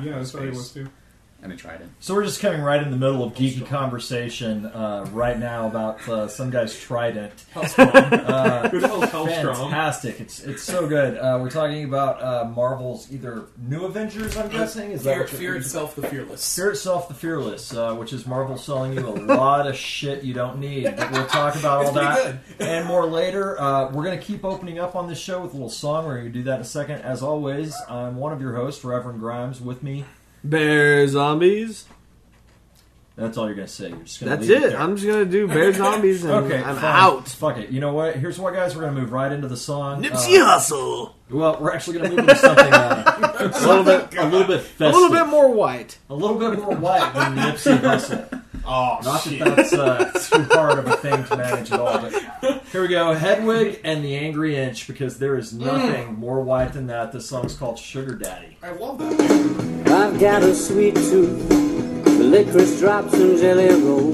half Yeah, of that's what it space. was too. And a trident. So we're just coming right in the middle of geeky conversation right now about some guy's trident. Good old Hellstrom. Fantastic! It's so good. We're talking about Marvel's either New Avengers. I'm guessing is that what Fear Itself, the Fearless. Fear Itself, the Fearless, which is Marvel selling you a lot of shit you don't need. But we'll talk about all that and more later. We're going to keep opening up on this show with a little song. We're going to do that in a second. As always, I'm one of your hosts, Reverend Grimes. With me, Bear Zombies. that's all you're going to say. You're just going to That's leave it. there. I'm just going to do Bear Zombies and Okay, I'm fine. out. Fuck it. You know what? Here's what, guys. We're going to move right into the song. Nipsey Hussle. Well, we're actually going to move into something a little bit festive. A little bit more white. A little bit more white than Nipsey Hussle. Oh, Not shit. that that's too hard of a thing to manage at all. But here we go. Hedwig and the Angry Inch, because there is nothing more white than that. This song's called Sugar Daddy. I love that. I've got a sweet tooth, the licorice drops and jelly roll.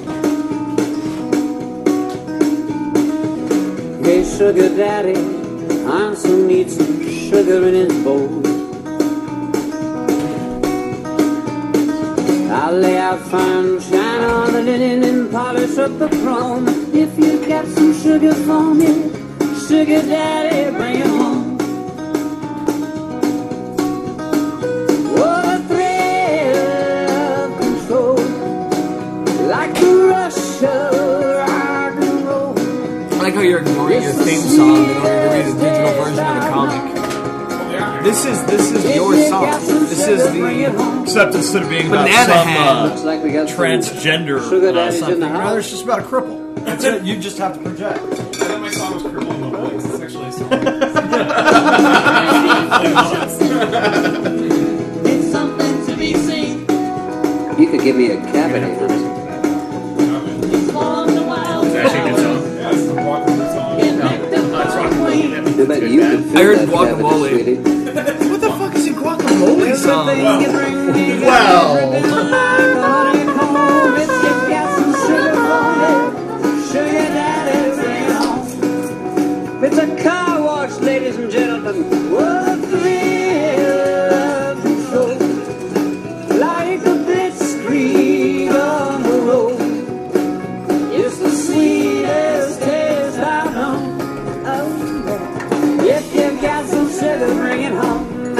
Hey, sugar daddy, Hanson needs some sugar in his bowl. I'll lay out fine china on the linen and polish up the chrome. If you've got some sugar for me, sugar daddy, bring it home. What a thrill of control, like the rush of rock and roll. I like how you're ignoring your theme song in order to read a digital version of the comic. This is your song. This is the Except instead of being Banana Hand. Looks like we got some transgender sugar daddies in something, the rather house. it's just about a cripple. That's it. You just have to project. I thought my song was Crippling the Boys. It's actually a song. It's something to be seen. You could give me a cavity. It's actually a good song. Yeah, it's the rock and roll song. That's rock and roll. Yeah, I bet it's you good, could bad. I heard fill that guacamole. cavity, sweetie. What the fuck is a guacamole song? It's a car wash, ladies and gentlemen. What a thrill of control. Like a blitzkrieg on the road. It's the sweetest taste I know. Oh, yeah. If you've got some sugar, bring it home.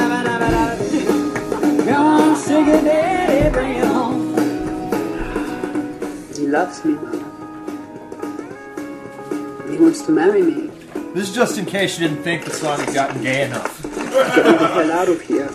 Come on, sugar daddy, bring it home. He loves me, Mama. He wants to marry me. This is just in case you didn't think the song had gotten gay enough. Get the hell out of here.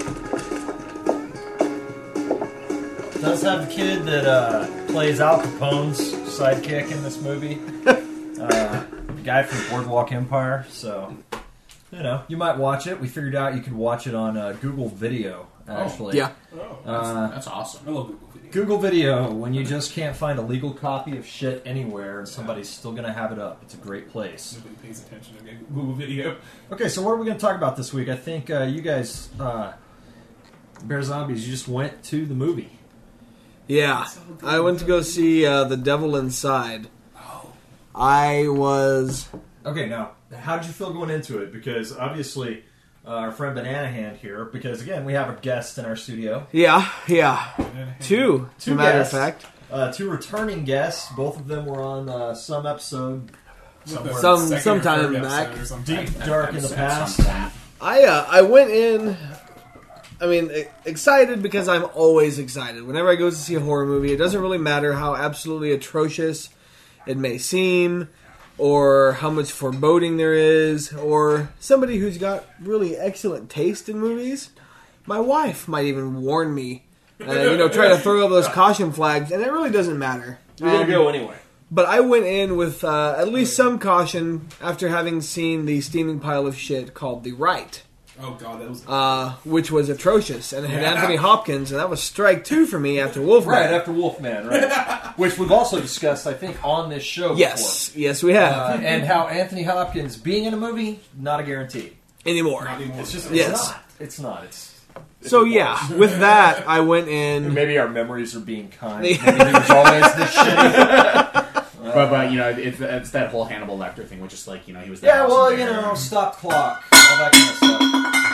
Does have the kid that plays Al Capone's sidekick in this movie. The guy from Boardwalk Empire. So, you know, you might watch it. We figured out you could watch it on Google Video, actually. Yeah. That's awesome. I love Google Video. Google Video, when you just can't find a legal copy of shit anywhere and somebody's still going to have it up. It's a great place. Nobody pays attention to Google Video. Okay, so what are we going to talk about this week? I think you guys, Bear Zombies, you just went to the movie. Yeah. I went to go see The Devil Inside. I was... Okay, now, how did you feel going into it? Because obviously, our friend Banana Hand here, because again, we have a guest in our studio. Yeah. Two, as a matter of guests. fact. Two returning guests. Both of them were on some episode somewhere Sometime back. deep, dark in the past. I went in, excited because I'm always excited. Whenever I go to see a horror movie, it doesn't really matter how absolutely atrocious it may seem, or how much foreboding there is, or somebody who's got really excellent taste in movies. My wife might even warn me, try to throw up those caution flags, and it really doesn't matter. You're going to go anyway. But I went in with at least some caution after having seen the steaming pile of shit called The Right. Oh god, that was Which was atrocious, and it had Anthony Hopkins, and that was strike two for me after Wolfman. Right, after Wolfman, right. Which we've also discussed, I think, on this show before. Yes, we have. And how Anthony Hopkins being in a movie, not a guarantee. Anymore. It's just, Yes. It's not. So yeah, with that, I went in... Maybe our memories are being kind. Maybe he was always this shitty. But it's that whole Hannibal Lecter thing, which is like, he was. Yeah, well, stop clock, all that kind of stuff.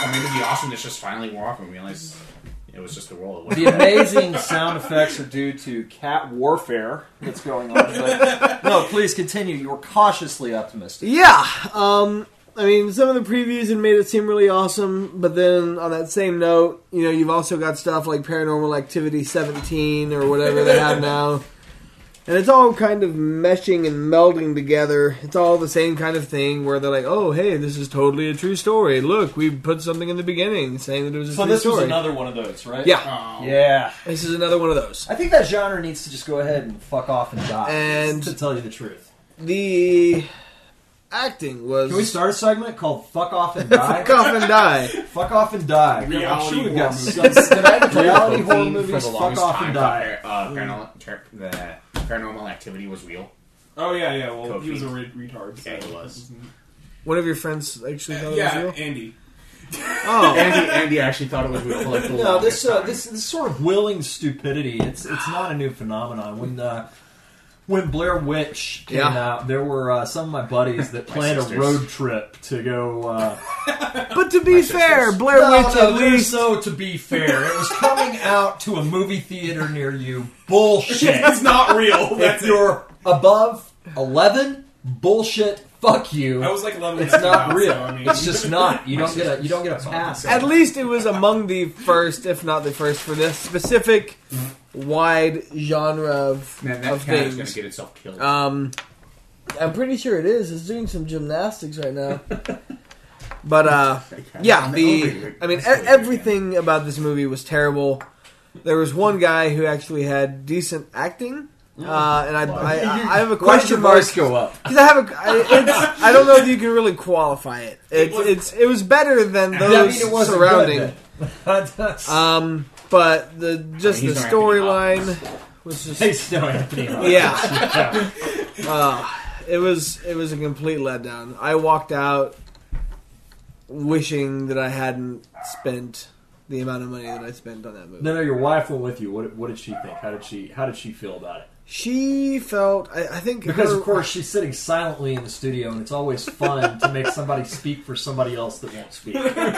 I mean, it'd be awesome to just finally walk and realize it was just a roll. The amazing sound effects are due to cat warfare that's going on. But no, please continue. You're cautiously optimistic. Yeah, I mean, some of the previews had made it seem really awesome, but then on that same note, you know, you've also got stuff like Paranormal Activity 17 or whatever they have now. And it's all kind of meshing and melding together. It's all the same kind of thing where they're like, oh, hey, this is totally a true story. Look, we put something in the beginning saying that it was a So true this story. was another one of those, right? Yeah, Oh. Yeah. this is another one of those. I think that genre needs to just go ahead and fuck off and die. And- to tell you the truth. The acting was... Can we start a segment called Fuck Off and Die? Fuck off and die. Fuck Off and Die. Reality We've got horror some reality horror For movies. the Fuck longest off time, and die. Paranormal Activity was real. Oh yeah. Well, Kofi. he was a retard. So Yeah, he was. One of your friends actually thought it was Yeah, real? Andy. Oh. Andy actually thought it was real. For like the No, longest time. this sort of willing stupidity. It's not a new phenomenon. When Blair Witch came out, there were some of my buddies that planned a sisters. road trip to go. But to be fair, Blair Witch at least... So to be fair, it was coming out to a movie theater near you. Bullshit. It's not real. That's If you're above 11, bullshit. Fuck you. I was like 11. It's not now, real. So, I mean, It's just not. You don't get a pass. At least it was among the first, if not the first, for this specific wide genre of, Man, that of cat is going to things. get itself killed. I'm pretty sure it is. It's doing some gymnastics right now. But yeah, everything about this movie was terrible. There was one guy who actually had decent acting. And I have a question mark go up? because I don't know if you can really qualify it. It was better than those surrounding. Surrounding. But the he's no Anthony storyline Hopkins. was just He's no Anthony Hopkins. yeah. It was a complete letdown. I walked out wishing that I hadn't spent the amount of money that I spent on that movie. No, your wife went with you. What did she think? How did she feel about it? She felt, I think, Because of course she's sitting silently in the studio, and it's always fun to make somebody speak for somebody else that won't speak.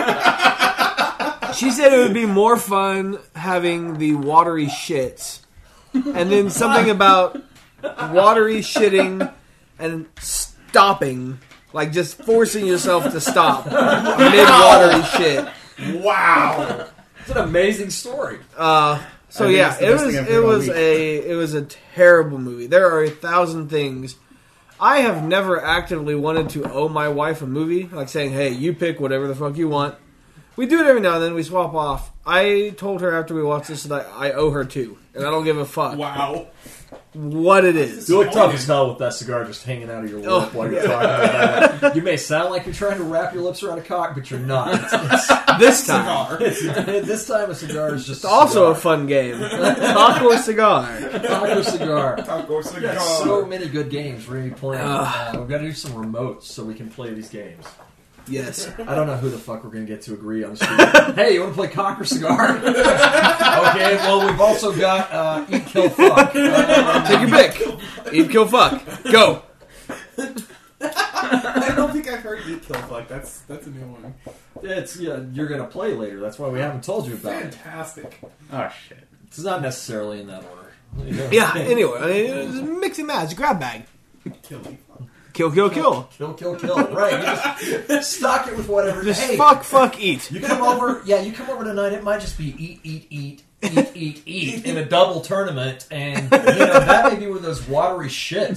she said it would be more fun having the watery shits, and then something about watery shitting and stopping, like just forcing yourself to stop mid-watery shit. wow. It's an amazing story. So I think yeah, it's the best thing I've heard all week. it was a terrible movie. There are 1,000 things. I have never actively wanted to owe my wife a movie, like saying, "Hey, you pick whatever the fuck you want." We do it every now and then. We swap off. I told her after we watched this that I owe her two, and I don't give a fuck Wow. what it is. You look tough as hell with that cigar just hanging out of your lip while you're talking about it. You may sound like you're trying to wrap your lips around a cock, but you're not. This time, This time a cigar is just it's also a fun game. Talk or cigar. Taco cigar. Taco We've cigar. got so many good games we're going to be playing. We've got to do some remotes so we can play these games. Yes. I don't know who the fuck we're going to get to agree on the street. Hey, you want to play cock or cigar? Okay, well, we've also got Eat, Kill, Fuck. Take your pick. Eat, kill, fuck. Go. I don't think I've heard Eat Kill Fuck. That's a new one. You're going to play later. That's why we haven't told you about it. Fantastic. Oh, shit. It's not necessarily in that order. Yeah. Anyway, I mean, it's mix and match. Grab bag. Kill me. Kill, kill, kill. Kill. Right. You just stock it with whatever. Just Hey, fuck, eat. you come over. Yeah, you come over tonight. It might just be eat in a double tournament, and that may be where those watery shits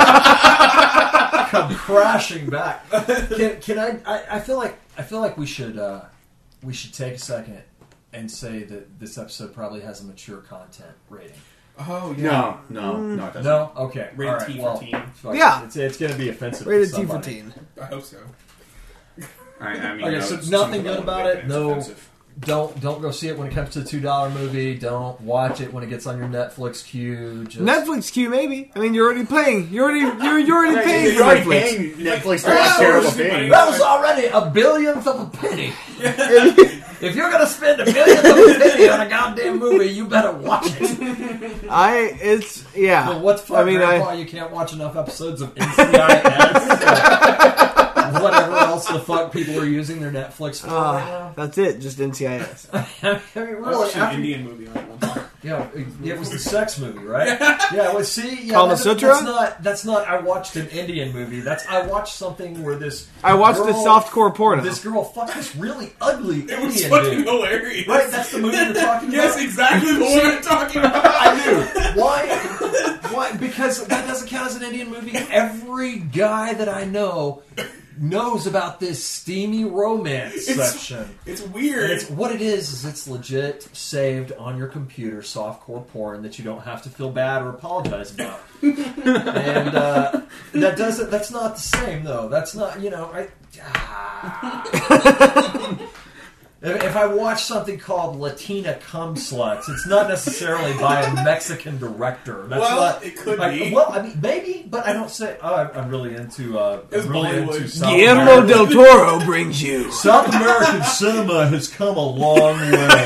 come crashing back. Can I feel like we should take a second and say that this episode probably has a mature content rating. Oh, yeah. No, it doesn't. No, okay. Rated All right, T for well, teen. fuck it. Yeah. It's going to be offensive. Rated to T for somebody. teen. I hope so. I mean, Okay, so it's nothing something good that about would it? be No. offensive. Don't go see it when it comes to the $2 movie. Don't watch it when it gets on your Netflix queue. Just Netflix queue, maybe. I mean, you're already paying. You're already paying You're for already Netflix. paying Netflix to watch terrible things. That was already a billionth of a penny. If you're gonna spend a billionth of a penny on a goddamn movie, you better watch it. Yeah. Well, what's I mean, Grandpa? You can't watch enough episodes of NCIS. whatever else the fuck people are using their Netflix for right now. That's it. Just NCIS. I mean, I really, watched an after- Indian movie like one time. Yeah, it was the sex movie, right? Yeah, well, see, yeah, Kama that's Sutra? That's not. I watched an Indian movie. I watched something where this. I watched girl, a softcore porno. This girl fucked this really ugly It was Indian fucking dude. hilarious. Right, that's the movie you're talking Yes, about. exactly the one I'm talking about. I knew. Why? Because that doesn't count as an Indian movie. Every guy that I know knows about this steamy romance section. It's weird. And what it is it's legit saved on your computer softcore porn that you don't have to feel bad or apologize about. And that's not the same though. That's not, If I watch something called Latina Cum Sluts, it's not necessarily by a Mexican director. That's Well, not, it could like, be. Well, I mean, maybe, but I don't say. Oh, I'm really into. It's I'm really Bollywood. into South Guillermo American- del Toro brings you. South American cinema has come a long way.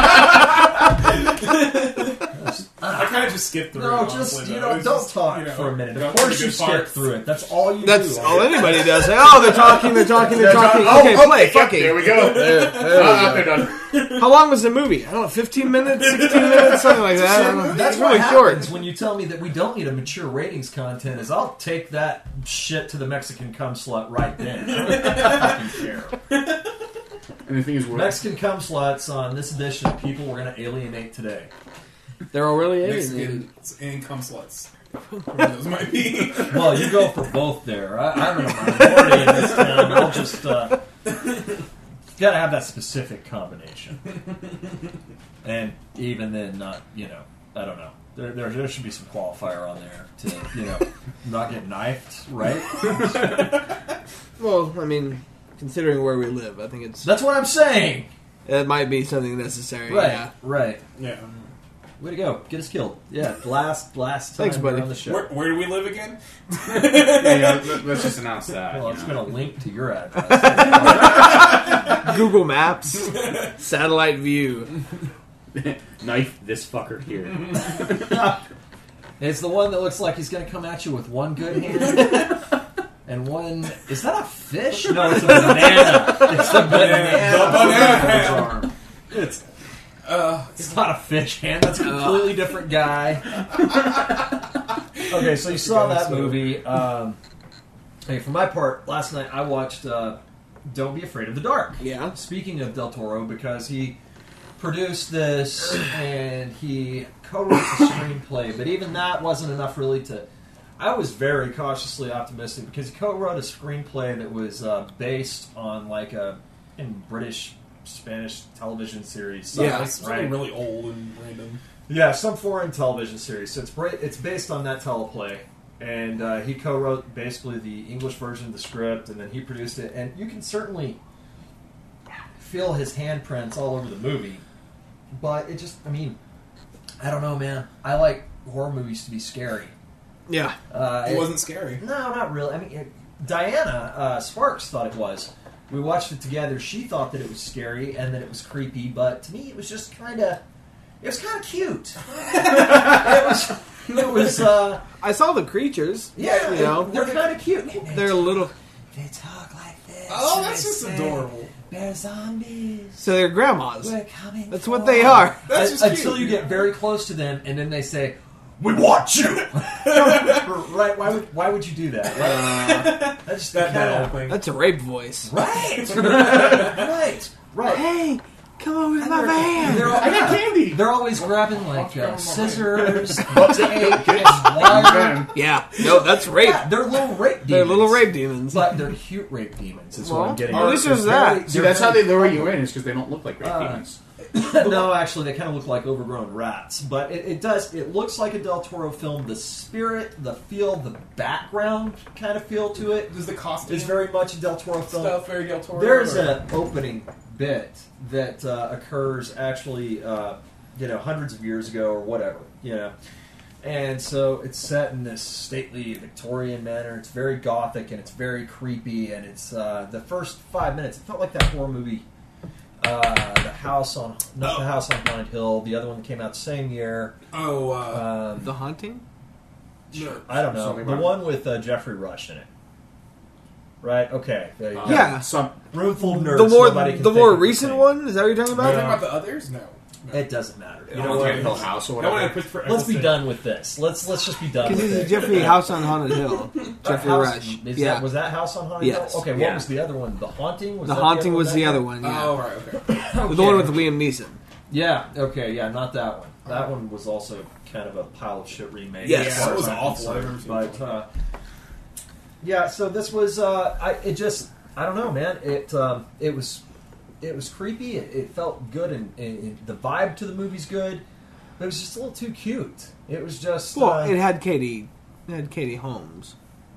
I kind of just skipped through it. No, honestly, just though. It's don't just, talk you know, for a minute. got Of course the you good skip parts. through it. That's all you That's do. all anybody does. Like, oh, they're talking. Okay, play. Fucking. There we go. There They're we go. done. How long was the movie? I don't know, 15 minutes, 16 minutes, something like that. I don't know. That's It's what really happens short. when you tell me that we don't need a mature ratings content. Is I'll take that shit to the Mexican cum slut right then. I don't fucking care. And the thing is, Mexican cum sluts on this edition of People We're Going to Alienate Today. They're all really alienated. Mexicans and cum sluts. Whatever those might be. Well, you go for both there. I'm in a minority in this town. I'll just gotta have that specific combination. And even then, not I don't know. There should be some qualifier on there to not get knifed, right? Well, I mean, considering where we live, I think That's what I'm saying. it might be something necessary. Right, Yeah. right. Yeah. Way to go. Get us killed. Yeah, last time Thanks, buddy. you're on the show. Where do we live again? let's just announce that. Well, you it's know. been a link to your address. Google Maps, satellite view. Knife this fucker here. It's the one that looks like he's going to come at you with one good hand and one. Is that a fish? No, it's a banana. It's the banana. The banana on his hand. arm. It's not a fish hand. That's a completely different guy. Okay, so you saw that movie. Hey, for my part, last night I watched Don't Be Afraid of the Dark. Yeah. Speaking of Del Toro, because he produced this and he co-wrote the screenplay, but even that wasn't enough really to... I was very cautiously optimistic because he co-wrote a screenplay that was based on like in British, Spanish television series. Yeah. It's something really old and random. Yeah, some foreign television series. So it's based on that teleplay. And he co-wrote basically the English version of the script, and then he produced it. And you can certainly feel his handprints all over the movie. But it just, I don't know, man. I like horror movies to be scary. Yeah. It wasn't scary. No, not really. Diana Sparks thought it was. We watched it together. She thought that it was scary and that it was creepy, but to me it was just kind of... It was kind of cute. It was I saw the creatures. yeah, You know. they're kind of cute. They're little. They talk like this. Oh, and that's they just say, adorable. They're zombies. So they're grandmas. We're coming. That's for what they are. That's just until cute. you get very close to them, and then they say, "We want you." Right? Why would you do that? Right? That's just That kinda- whole thing. That's a rape voice. Right. Hey, come over to my van. They're all, I got candy. they're always grabbing like Grab my scissors, tape, and wire. Yeah. No, that's rape. Yeah, they're little rape demons. They're little rape demons. But they're cute rape demons. Is what Well, I'm getting at at. least there's They're that. very- See, they're that's how very- they lure you in, is because they don't look like rape demons. No, actually, they kind of look like overgrown rats. But it does. It looks like a Del Toro film. The spirit, the feel, the background kind of feel to it Does the costume is very much a Del Toro film. stuff very Del Toro? There's or- an opening bit that occurs actually, hundreds of years ago or whatever, And so it's set in this stately Victorian manner. It's very gothic and it's very creepy. And it's the first 5 minutes. It felt like that horror movie, the House on Haunted Hill. The other one came out the same year. The Haunting? no. I don't know. Something The about- one with Jeffrey Rush in it. right? Okay. There you go. Yeah. Some Room full of nerds. The nobody can more think of the recent thing. one, is that what you're talking Are you about? talking about the others? No. It doesn't matter. You know Haunted what? Hill House or That one had whatever. Christopher Let's be Eccleston. done with this. Let's just be done Because with this it. is Jeffrey House on Haunted Hill. Jeffrey House- Rush. is Yeah. that, was that House on Haunted Yes. Hill? Okay, what Yeah. was the other one? The Haunting? Was The that Haunting was the back other then? one. Yeah. Oh, right, okay. The one with Liam Neeson. Yeah, okay, yeah, not that one. That one was also kind of a pile of shit remake. Yes. as Yeah, far that as was I'm awful. I concerned. remember seeing But yeah, so this was I don't know, man. It was creepy. It felt good, and the vibe to the movie's good. But it was just a little too cute. It was just Well, it had Katie. It had Katie Holmes.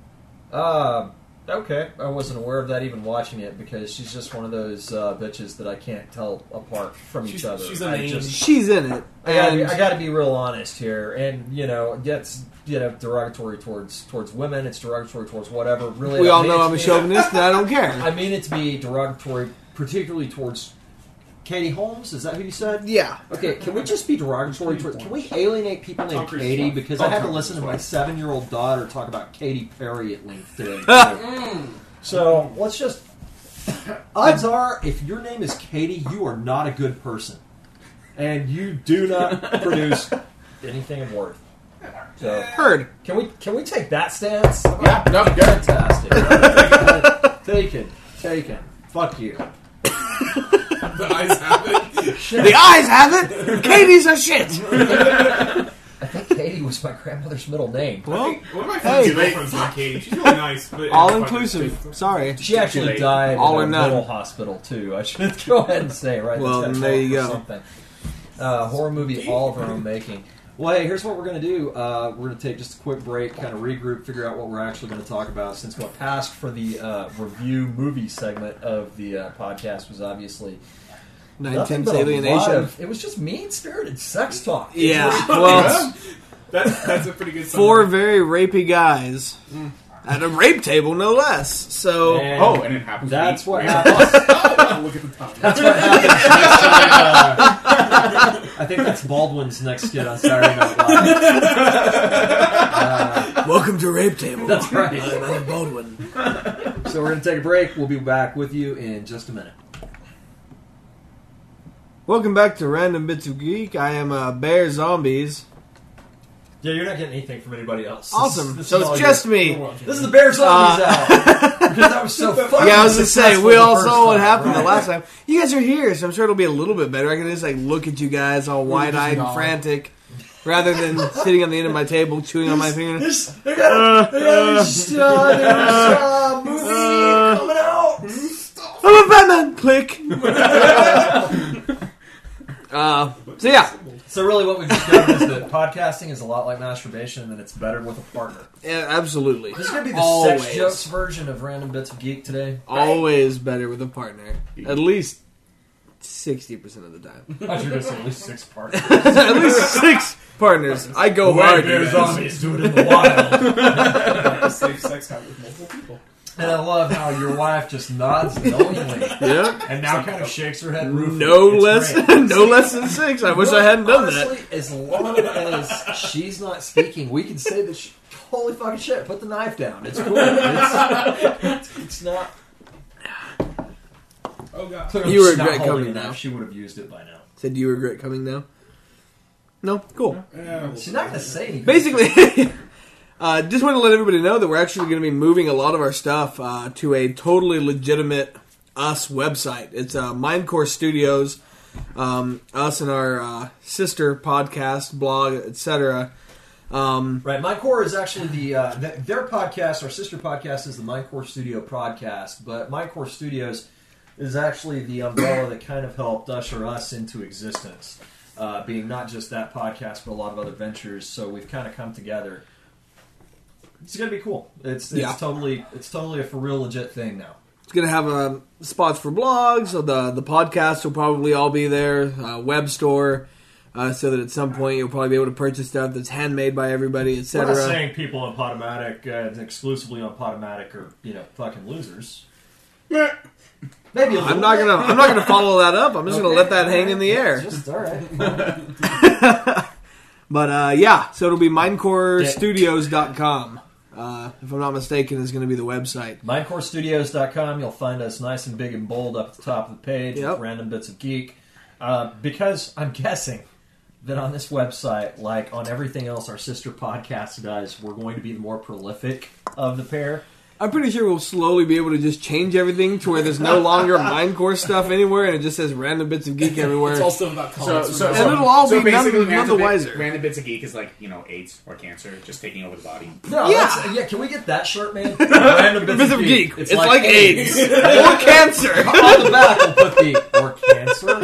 okay. I wasn't aware of that even watching it because she's just one of those bitches that I can't tell apart from each other. She's a I name. just She's in it. And I got to be real honest here, and that's derogatory towards women. It's derogatory towards whatever. Really, we I all mean know it I'm to a be- chauvinist and I don't care. I mean it to be derogatory, particularly towards Katie Holmes. Is that who you said? Yeah. Okay, can we just be derogatory towards? Can we alienate people named Tom Cruise Katie? wife. Because Oh, I had to Tom listen to Cruise my wife. 7-year-old daughter talk about Katy Perry at length today. too. So let's just. Odds are, if your name is Katie, you are not a good person, and you do not produce anything of worth. So Heard. can we take that stance? Yeah, no, good. Fantastic. Taken. Fuck you. The eyes have it. The eyes have it. Katie's a shit. I think Katie was my grandmother's middle name. Well, One of my Hey. friends' girlfriends named Katie. She's really nice. But all inclusive. Sorry. She actually late. died All or in a none. mental hospital too. I should go ahead and say right. Well, That's then got there you trouble go. for something. Horror movie, all of our own making. Well, hey, here's what we're going to do. We're going to take just a quick break, kind of regroup, figure out what we're actually going to talk about. Since what passed for the review movie segment of the podcast was obviously nothing 9/10 but a lot alienation. of- it was just mean-spirited sex talk. Yeah. Well, That's a pretty good four summary. very rapey guys at a rape table, no less. So And Oh, and it happens. that's to be what weird. happens. Oh, look at the top. That's what happens next time. I think that's Baldwin's next skit on Saturday Night Live. welcome to Rape Table. That's right. I'm Alec Baldwin. So we're going to take a break. We'll be back with you in just a minute. Welcome back to Random Bits of Geek. I am Bear Zombies. Yeah, you're not getting anything from anybody else. Awesome. This So is it's all just yours. me. This is the Bear Zombies out. Because that was so fucking Yeah, I was gonna say successful we the all first saw what time, happened right? the last time. You guys are here, so I'm sure it'll be a little bit better. I can just look at you guys all wide-eyed and nod. frantic, rather than sitting on the end of my table chewing on my finger. They got a movie coming out. I'm a Batman. Click. So yeah, So really what we've discovered is that podcasting is a lot like masturbation and it's better with a partner. yeah, absolutely. This is going to be the Always. sex jokes version of Random Bits of Geek today. Always better with a partner. At least 60% of the time. I thought you were going to say at least 6 partners. At least 6 partners. I go hard. you guys. Zombies do it in the wild. Safe sex habit with multiple people. And I love how your wife just nods knowingly. Yeah. And now kind of shakes her head ruefully. No It's less, great. no less than 6. I wish I hadn't done that. Honestly, as long as she's not speaking, we can say that she, holy fucking shit, put the knife down. It's cool. It's not. Oh, God. Clearly You she's not regret holding coming a knife. now. She would have used it by now. Said you regret coming now? No? Cool. Yeah, She's not going to say anything. Basically, just want to let everybody know that we're actually going to be moving a lot of our stuff to a totally legitimate us website. It's Mindcore Studios, us and our sister podcast, blog, etc. Right, Mindcore is actually their podcast. Our sister podcast is the Mindcore Studio podcast, but Mindcore Studios is actually the umbrella that kind of helped usher us into existence, being not just that podcast, but a lot of other ventures. So we've kind of come together. It's gonna be cool. It's totally a for real legit thing now. It's going to have spots for blogs. So the podcasts will probably all be there. Web store. So that at some point you'll probably be able to purchase stuff that's handmade by everybody, We're etc. not saying people on Podomatic, exclusively on Podomatic, are fucking losers. Maybe a little I'm not gonna follow that up. I'm just gonna let that hang in the air. Just all right. But yeah, so it'll be mindcorestudios.com. if I'm not mistaken, is going to be the website. MindCoreStudios.com. You'll find us nice and big and bold up at the top of the page Yep. with random bits of geek. Because I'm guessing that on this website, like on everything else our sister podcast does, we're going to be the more prolific of the pair. I'm pretty sure we'll slowly be able to just change everything to where there's no longer Mindcore stuff anywhere, and it just says random bits of geek everywhere. It's also about comics. And it'll all be basically none the wiser. Random Bits of Geek is like, AIDS or cancer just taking over the body. No, Yeah. can we get that shirt, man? Random Bits of geek. It's like like AIDS or cancer. On the back, we'll put the or cancer.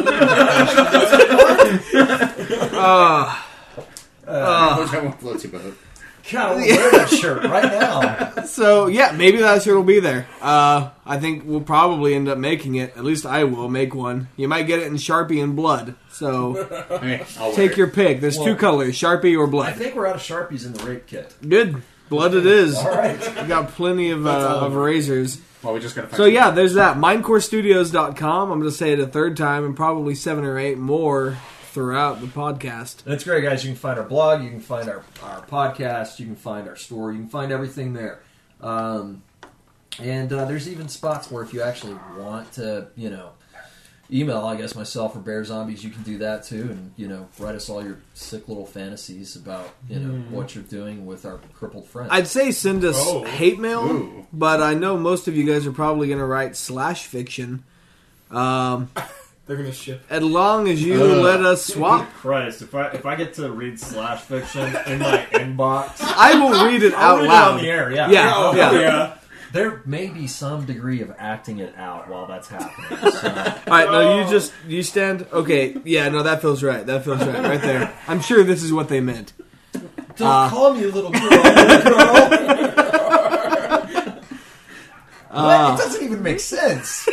Which one floats your boat? God, I want to wear that shirt right now. So yeah, maybe that shirt will be there. I think we'll probably end up making it. At least I will make one. You might get it in Sharpie and blood. So Okay, I'll wear take it. your pick. There's two colors: Sharpie or I blood. think we're out of Sharpies in the rape kit. Good, blood it is. All right. We got plenty of erasers. Well, we just gotta find So yeah, there's that. MindCoreStudios.com. I'm going to say it a third time and probably 7 or 8 more throughout the podcast. That's great, guys. You can find our blog, you can find our podcast, you can find our store, you can find everything there. And there's even spots where if you actually want to, email, I guess, myself or Bear Zombies, you can do that too. And, write us all your sick little fantasies about, what you're doing with our crippled friends. I'd say send us hate mail, Ooh. but I know most of you guys are probably going to write /fiction. They're going to ship. As long as you let us swap, Christ, if I get to read /fiction in my inbox, I will read it out read it loud. on the air, yeah. Yeah. There may be some degree of acting it out while that's happening. So. All right, no, you stand. Okay, yeah, no, that feels right. That feels right there. I'm sure this is what they meant. Don't call me a little girl, little girl. What? It doesn't even make sense.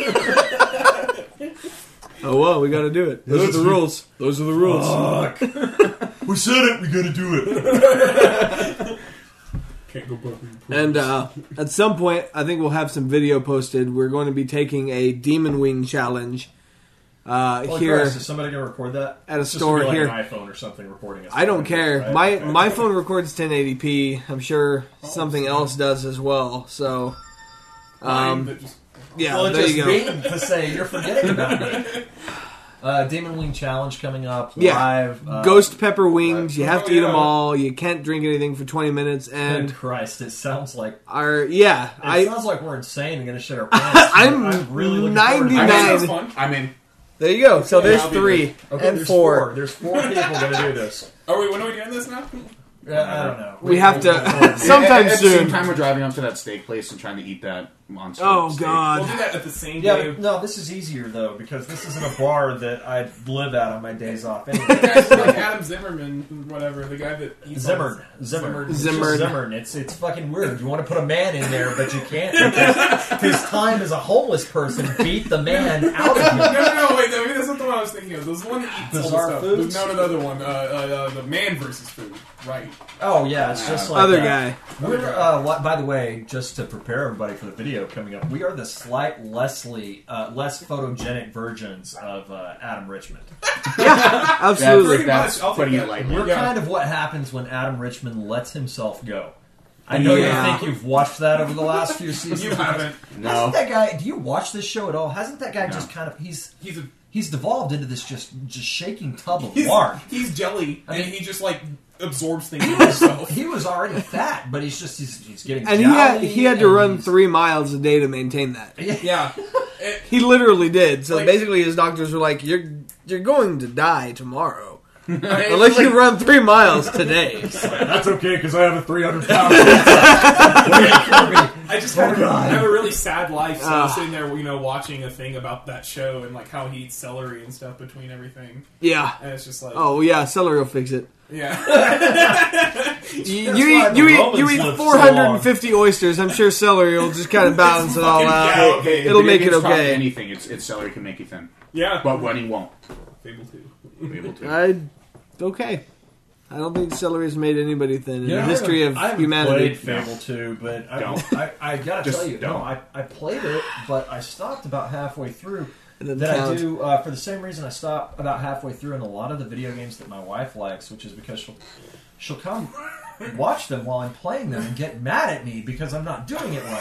Oh well, we got to do it. Those are the rules. Those are the rules. We said it. We got to do it. Can't go broken. And at some point, I think we'll have some video posted. We're going to be taking a Demon Wing challenge here Is somebody going to record that? at a It's just store gonna be here. like an iPhone or something recording us. I don't care. Right? My phone records 1080p. I'm sure something else does as well. So, yeah, Well, it there just you go. mean to say you're forgetting about me. Demon Wing Challenge coming up Yeah. live. Ghost pepper wings. You have to eat yeah. them all. You can't drink anything for 20 minutes. And And Christ, it sounds like sounds like we're insane and going to shit our pants. I'm really looking forward to 99. it. Sounds fun. I'm in. there you go. So there's I'll be 3 Okay, and there's 4. There's 4 people going to do this. Oh, wait, when are we doing this now? I don't know. We have to sometime At the same soon. time, we're driving up to that steak place and trying to eat that monster. Oh steak. We'll God. do that at the same Yeah, day. but no, this is easier though because this isn't a bar that I live at on my days off. The Anyway. guy's like Adam Zimmerman, whatever, the guy that eats all Zimmern. this- It's just Zimmern. Zimmern. It's fucking weird. You want to put a man in there, but you can't because his time as a homeless person beat the man out of No, him. wait, maybe that's not the one I was thinking of. There's one that eats all Bizarre the stuff. Foods? There's another one, the Man versus Food, right? Oh yeah, it's just like Other that. guy. We're, by the way, just to prepare everybody for the video coming up, we are the slight less photogenic versions of Adam Richmond. Absolutely. Pretty That's much, I'll putting take it that. lightly. We're Yeah. kind of what happens when Adam Richmond lets himself go. I know Yeah. you think you've watched that over the last few seasons. You haven't. No. Hasn't that guy? Do you watch this show at all? Hasn't that guy just kind of He's devolved into this just shaking tub of he's lard? he's jelly, I mean- and he just like absorbs things in himself. He was already fat, but he's getting And jolly, he had to and run he's- 3 miles a day to maintain that. Yeah. He literally did. So Like- basically, his doctors were like, "You're going to die tomorrow unless you run 3 miles today." That's okay because I have a 300-pound. I just have, God. I have a really sad life, so Ah. I'm sitting there, watching a thing about that show and like how he eats celery and stuff between everything, Yeah. and it's just like, Oh yeah, celery will fix it. yeah. You why the Romans eat lived so 450 oysters. I'm sure celery will just kind of balance it all fucking- out. yeah, okay. It'll make it Video games taught me okay. Anything. It's celery can make you thin, Yeah. but running won't Fable 2. be able to. Okay. I don't think celery has made anybody thin in Yeah, the history of I haven't humanity. played Fable 2, but Don't. I gotta Just tell you, don't. I played it, but I stopped about halfway through. It doesn't That I count. do for the same reason I stop about halfway through in a lot of the video games that my wife likes, which is because she'll come watch them while I'm playing them and get mad at me because I'm not doing it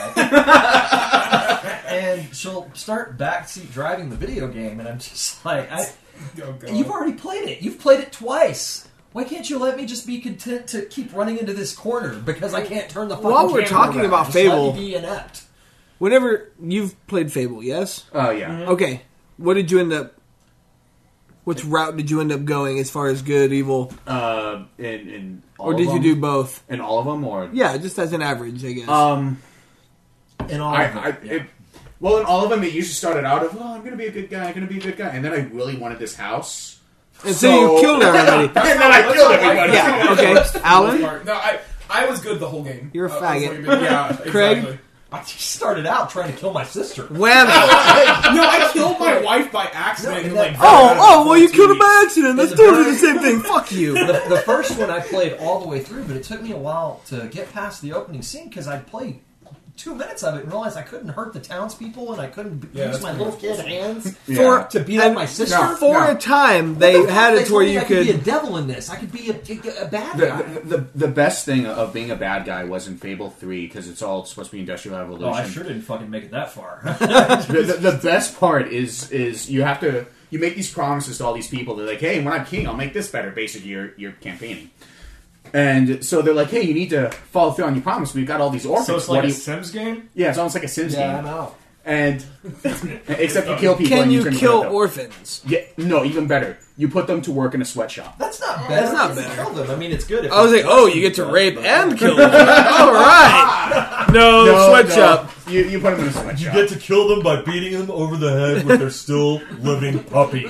right. And she'll start backseat driving the video game, and I'm just like, Oh, God. you've already played it. You've played it twice. Why can't you let me just be content to keep running into this corner because I can't turn the fucking While we're camera talking around? about Just Fable- let me be inept. Whenever you've played Fable, yes? Oh yeah. Okay. What did you end up... Which route did you end up going as far as good, evil? In all Or did of you them? do both? In all of them, or Yeah, just as an average, I guess. In all of them, yeah. Well, in all of them, it usually started out of, I'm going to be a good guy, and then I really wanted this house. and so you killed everybody. And then I killed everybody. Yeah, okay. Alan? No, I was good the whole game. You're a I was faggot. like, yeah, Craig? exactly. I started out trying to kill my sister. Whammy! No, I killed my wife by accident. No, and, that- like, Oh, well, you for killed him 2 by weeks. accident. That's In the totally bird- the same thing. Fuck you. The first one I played all the way through, but it took me a while to get past the opening scene because I'd played 2 minutes of it and realized I couldn't hurt the townspeople and I couldn't Yeah, use that's my pretty little kid hands For, to beat up my sister. No. for a time, they had it to where told me you I could be a could... devil in this. I could be a bad guy. The best thing of being a bad guy was in Fable 3, because it's all supposed to be Industrial Revolution. Oh, I sure didn't fucking make it that far. The best part is you have to make these promises to all these people. They're like, hey, when I'm king, I'll make this better. Basically, you're campaigning, and so they're like, hey, you need to follow through on your promise. We've got all these orphans. So it's What like do a you- Sims game? yeah, it's almost like a Sims yeah, game. I'm out. And except you kill people. Can and you turn kill them into- orphans? Yeah, no, even better. You put them to work in a sweatshop. That's not bad. That's not You can bad. Kill them. I mean, it's good. If I was like, oh, you get to rape and kill them. All right. No, sweatshop. You put them in a sweatshop. to kill them by beating them over the head with their still living puppy.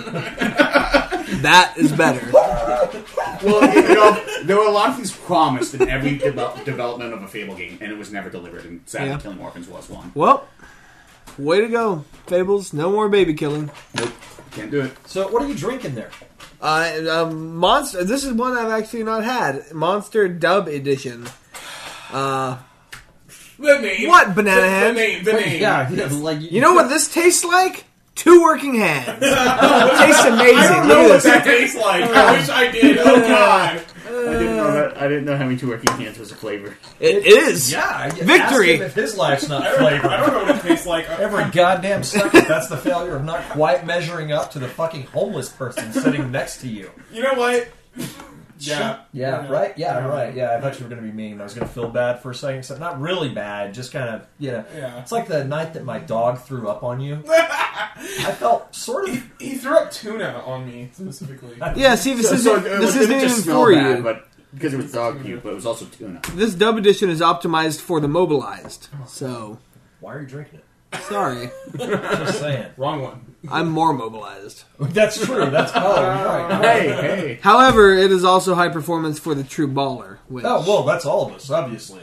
That is better. Well, you know, there were a lot of things promised in every development of a Fable game, and it was never delivered. And sadly, Yeah. Killing Orphans was one. Well, way to go, Fables. No more baby killing. Nope, can't do it. So, what are you drinking there? Monster. This is one I've actually not had. Monster Dub Edition. The name. What, Banana The Head? name. The name. Yeah, like You know what this tastes like? 2 working hands. It tastes amazing. I don't Look know at what this. that tastes like. I wish I did. Oh God. I didn't know having 2 working hands was a flavor. It is. Yeah, Victory. Ask him if his life's not I flavored. don't know what it tastes like. Every goddamn second, that's the failure of not quite measuring up to the fucking homeless person sitting next to you. You know what? Yeah. Yeah, right? Yeah, right. Yeah, I thought you were going to be mean. I was going to feel bad for a second. So not really bad, just kind of, Yeah. It's like the night that my dog threw up on you. I felt sort of... He threw up tuna on me specifically. Yeah, see, this isn't didn't even just smell for bad, you. but because it was dog puke, but it was also tuna. This Dub Edition is optimized for the mobilized. So, Why are you drinking it? sorry. Just saying. Wrong one. I'm more mobilized. That's true. That's... Oh, right. Hey. However, it is also high performance for the true baller. Which, Oh, well, that's all of us, obviously.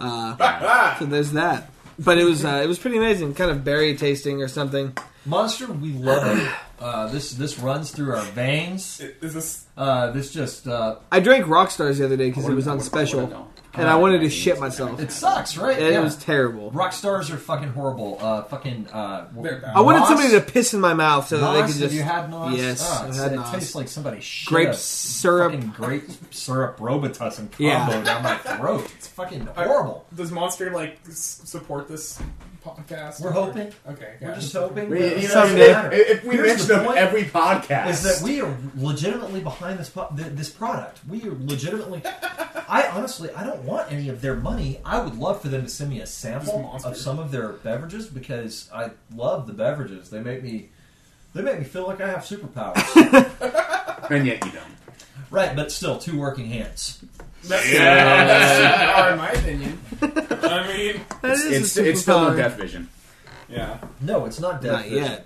so there's that. But it was pretty amazing. Kind of berry tasting or something. Monster, we love it. This runs through our veins. Is this? This just... I drank Rockstars the other day because it was on special. And I wanted to shit myself. it sucks, right? It was terrible. Rock stars are fucking horrible. They're bad. I wanted Nos? somebody to piss in my mouth so that they Nos? could just... Have you had Nos? Yes, Oh, I've had it Nos. tastes like somebody shit Grape a syrup. fucking grape syrup Robitussin combo Yeah. down my throat. It's fucking horrible. Does Monster like support this podcast? We're hoping. Okay. We're Yeah. just hoping. You know, Someday. if we Here's mention the them point. every podcast, Is that we are legitimately behind this product. We are legitimately. I honestly, I don't want any of their money. I would love for them to send me a sample Monster. of some of their beverages because I love the beverages. They make me feel like I have superpowers. and yet you don't. Right, but still, 2 working hands. That's superpower in my opinion. I mean, That is a It's still no superpower. Death Vision. yeah. No, it's not Death Not Vision. yet.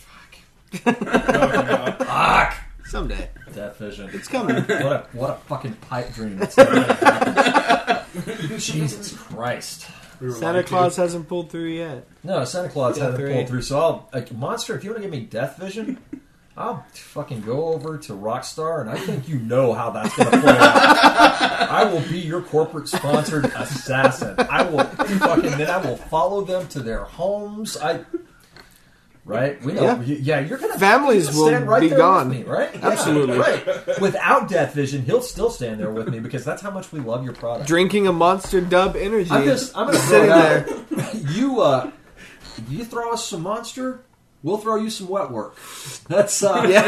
Fuck. Someday. Death Vision. It's coming. What a fucking pipe dream that's gonna happen. Jesus Christ. Santa Claus hasn't pulled through yet. No, Santa Claus Death hasn't Vision. pulled through. So I'll Monster, if you want to give me Death Vision, I'll fucking go over to Rockstar, and I think you know how that's going to play out. I will be your corporate sponsored assassin. I will follow them to their homes. right? We know. Yeah. You're gonna Families stand will right be there gone. with me, right? Yeah, Absolutely. right. Without Death Vision, he'll still stand there with me because that's how much we love your product. Drinking a Monster Dub Energy. I'm gonna throw sitting it there. out. You throw us some Monster, we'll throw you some wet work. That's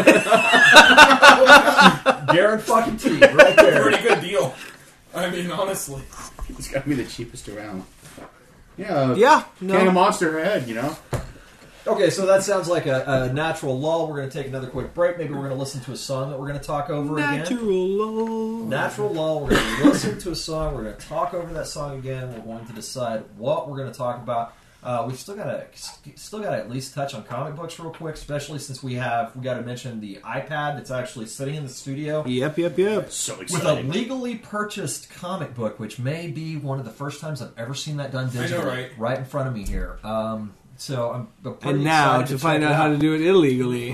Garen fucking T right there. Pretty good deal. I mean, honestly. It's got to be the cheapest around. Yeah. Yeah, no. Can of Monster head, you know? Okay, so that sounds like a natural lull. We're going to take another quick break. Maybe we're going to listen to a song that we're going to talk over again. Natural lull. Natural lull. We're going to listen to a song. We're going to talk over that song again. We're going to decide what we're going to talk about. We've still got to at least touch on comic books real quick, especially since we got to mention the iPad that's actually sitting in the studio. Yep. So With exciting. a legally purchased comic book, which may be one of the first times I've ever seen that done digitally, right? In front of me here. So I'm pretty And now, excited to find check out it how to do it illegally.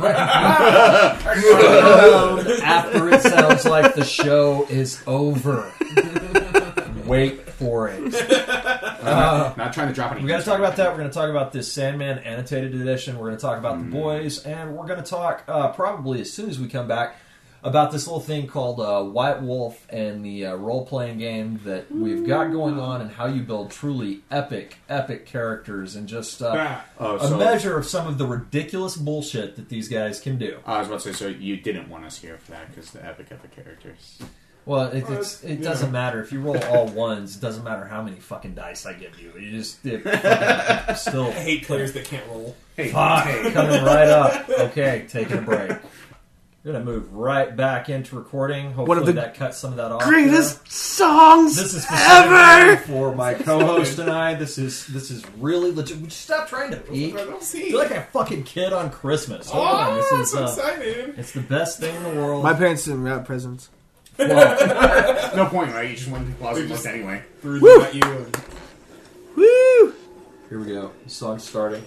after it sounds like the show is over. Wait for it. Not trying to drop any. We got to talk about that. We're going to talk about this Sandman annotated edition. We're going to talk about The Boys, and we're going to talk probably as soon as we come back about this little thing called White Wolf and the role-playing game that we've got going on, and how you build truly epic characters, and just a measure of some of the ridiculous bullshit that these guys can do. I was about to say, so you didn't want us here for that because the epic characters. Well, it doesn't matter. If you roll all ones, it doesn't matter how many fucking dice I give you. You just still... I hate players that can't roll. Hey, coming right up. Okay, taking a break. We're going to move right back into recording. Hopefully of the that cuts some of that off. Greatest songs This is ever! specifically for my co-host and I. This is really legit. Would you stop trying to peek? I don't see. You're like a fucking kid on Christmas. Hold on. This Oh, is so excited. it's the best thing in the world. My parents didn't wrap presents. Well, No point, right? You just went to the closet and looked anyway. Threw them at you. And Woo! here we go. The song's starting.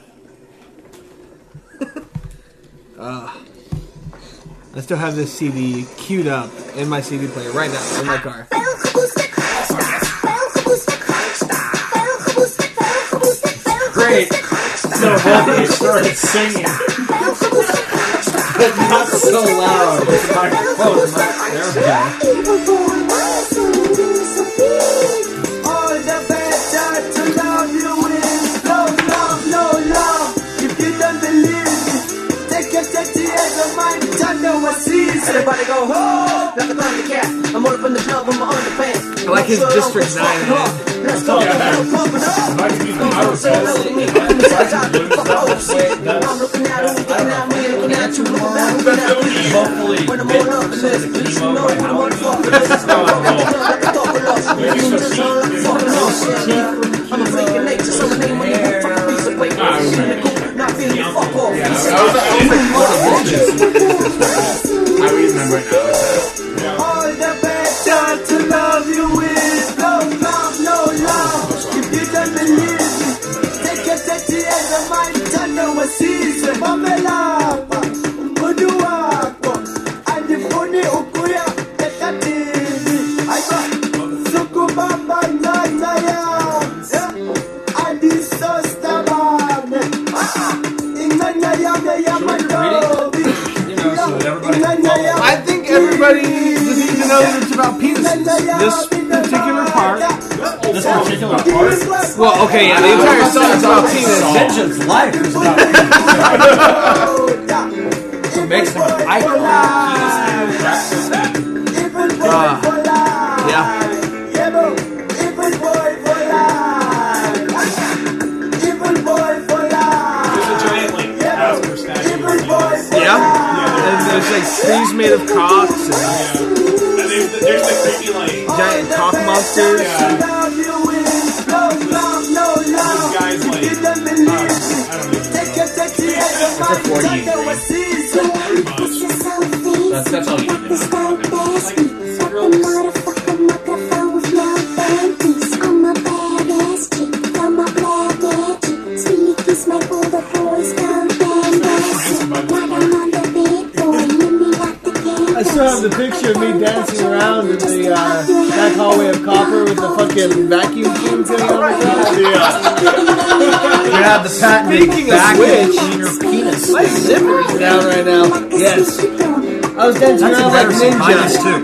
I still have this CD queued up in my CD player right now in my car. Great. So both you started singing. But not so loud. With the microphone. There we go. All the better to love you is love, no love. If you don't believe me, take the tears of mine, turn overseas. Everybody go home, like a thundercat. I'm all up in the club with my underpants. I like his District 9. Let's go, I'm looking at you, Hopefully, when I'm all up in this, you know what I'm I'm a freak of nature, so the name of you fucking piece of weight. Not feeling you, fuck off. I remember it now. All the better to love you is love, no love. If you don't believe me, take your tears of mine, turn overseas. Mamelapa, mkudu wako, andifuni ukuya, ekatini. Aiba, suku bamba nana ya, adiso stabane. Inganya yame yamadobi. I think everybody just needs to know that it's about penises. This particular part. this particular part. Well, okay, yeah, the entire song is about penis. Vengeance Life is about It makes them an icon. Yeah. there's a giant, like, Asper statue. Yeah. And there's like trees made of cocks and And there's the creepy, like, giant cock monsters. these guys, like, I don't know. It's a 40 That's all you need. I saw have the picture of me dancing around in the back hallway of Copper with the fucking vacuum cleaner thing on my top. You have the patent Speaking of back which, cleaner penis. my zipper is down right now. Yes. I was dancing That's around like embarrassing. Mine is ninja.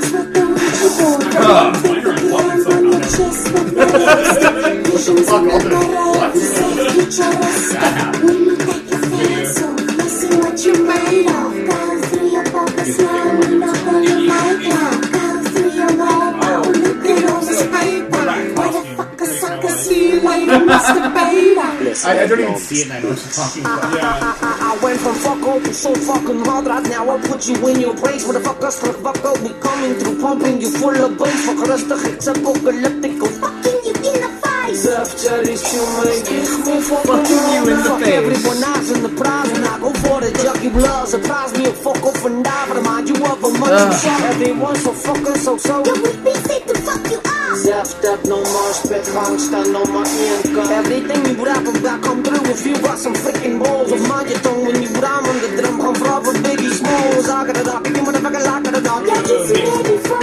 I don't even see it and I know what you're talking about. I went from fuck off to so fucking hard right now. I'll put you in your place. What the fuck us to fuck out? We coming through, pumping you full of bass. Fuck rustig, it's apocalyptic. Fucking you in the face. Self-studies to make it. Fucking you in the face. Everyone else in the prize and I go for the junkie blood. Surprise me and fuck off and die. But remind you of a money shot. Everyone's so fucking so. Yeah, we be fit to fuck you up. Self-step, no more spit, gangsta, no more income. Everything you rap about come through if you got some freaking balls. Of mind your tongue when you rhyme on the drum. Come from a Biggie Smalls. I got it up, you motherfucker like it up. Yeah, just ready for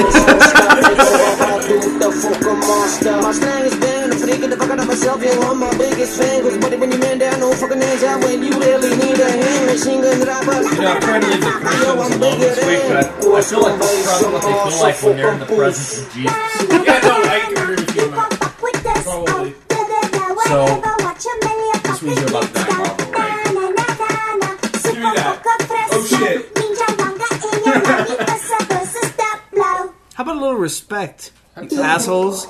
the fucking monster. My slang is been a freak, the fuck out of myself. You're one of my biggest fans. Cause buddy, when you man down, no fucking hands out when you really need a hand. Machine gun rapper. You know, I'm trying to leave the Christians alone this week, but I feel like that's probably what they feel like when they're in the presence of Jesus. Yeah, no, I can agree with you on that. Probably. So, this means you're about to die tomorrow, right? Give me that. Oh shit. How about a little respect, assholes?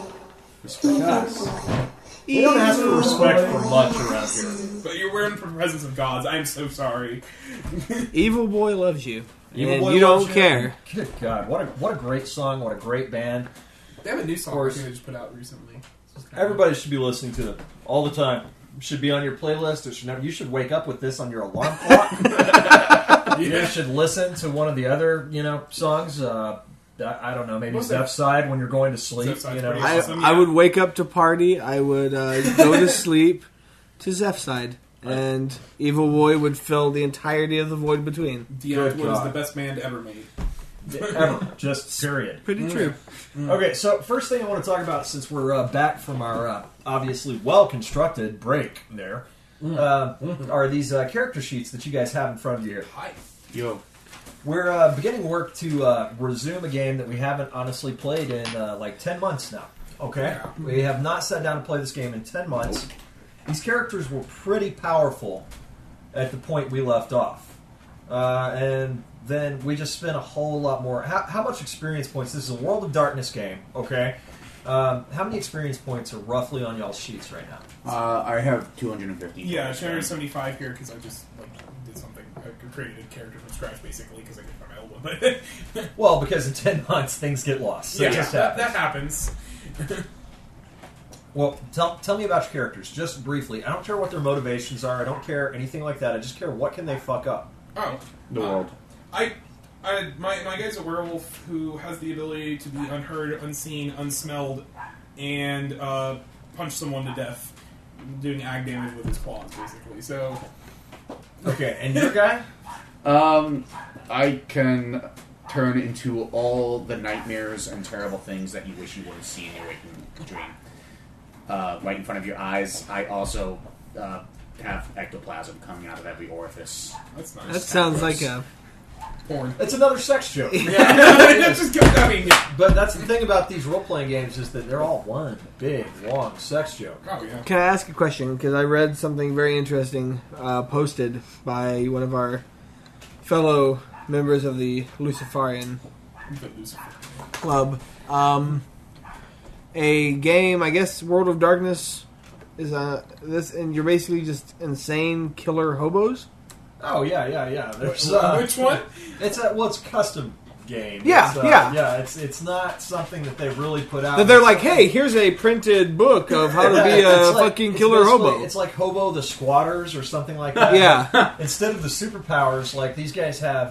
We don't ask for respect for much around here. But you're wearing the presence of gods. I'm so sorry. Evil Boy loves you, Evil and Boy you loves don't care. Good God, what a great song, what a great band. They have a new song Of course. they just put out recently. Everybody should be listening to it all the time. It should be on your playlist. It should never. You should wake up with this on your alarm clock. You should listen to one of the other, songs. I don't know, maybe What's Zeph that? Side when you're going to sleep. Zeph Side's You know, pretty I, awesome. I would wake up to party. I would go to sleep to Zeph's side, and Evil Boy would fill the entirety of the void between. Dion Good was God. the best band ever made. ever, just period. Pretty true. Okay, so first thing I want to talk about, since we're back from our obviously well-constructed break there, are these character sheets that you guys have in front of you here. Hi. Yo. We're beginning work to resume a game that we haven't honestly played in like 10 months now. Okay? Yeah. We have not sat down to play this game in 10 months. These characters were pretty powerful at the point we left off. And then we just spent a whole lot more. How much experience points? This is a World of Darkness game, okay? How many experience points are roughly on y'all's sheets right now? I have 250. Yeah, 275 here because I just did something. I created a character from scratch basically because I couldn't find my old one. But Well, because in 10 months things get lost. So yeah, it just that happens. happens. Well, tell me about your characters, just briefly. I don't care what their motivations are. I don't care anything like that. I just care what can they fuck up. Oh, The world. My guy's a werewolf who has the ability to be unheard, unseen, unsmelled, and punch someone to death, doing ag damage with his claws, basically. So, Okay, and your guy? I can turn into all the nightmares and terrible things that you wish you would have seen in your waking dream. Right in front of your eyes. I also have ectoplasm coming out of every orifice. that's nice. That sounds like a porn. It's another sex joke. That's just good. I mean, But that's the thing about these role-playing games is that they're all one big, long sex joke. oh yeah. Can I ask a question? Because I read something very interesting posted by one of our fellow members of the Luciferian Club. A game, I guess, World of Darkness is this, and you're basically just insane killer hobos. Oh yeah. There's Which one? it's a custom game. Yeah, It's, yeah. It's not something that they really put out. That they're like, hey, here's a printed book of how to be It's a like- fucking it's killer basically- hobo. It's like Hobo the Squatters or something like that. Yeah. Instead of the superpowers, like these guys have,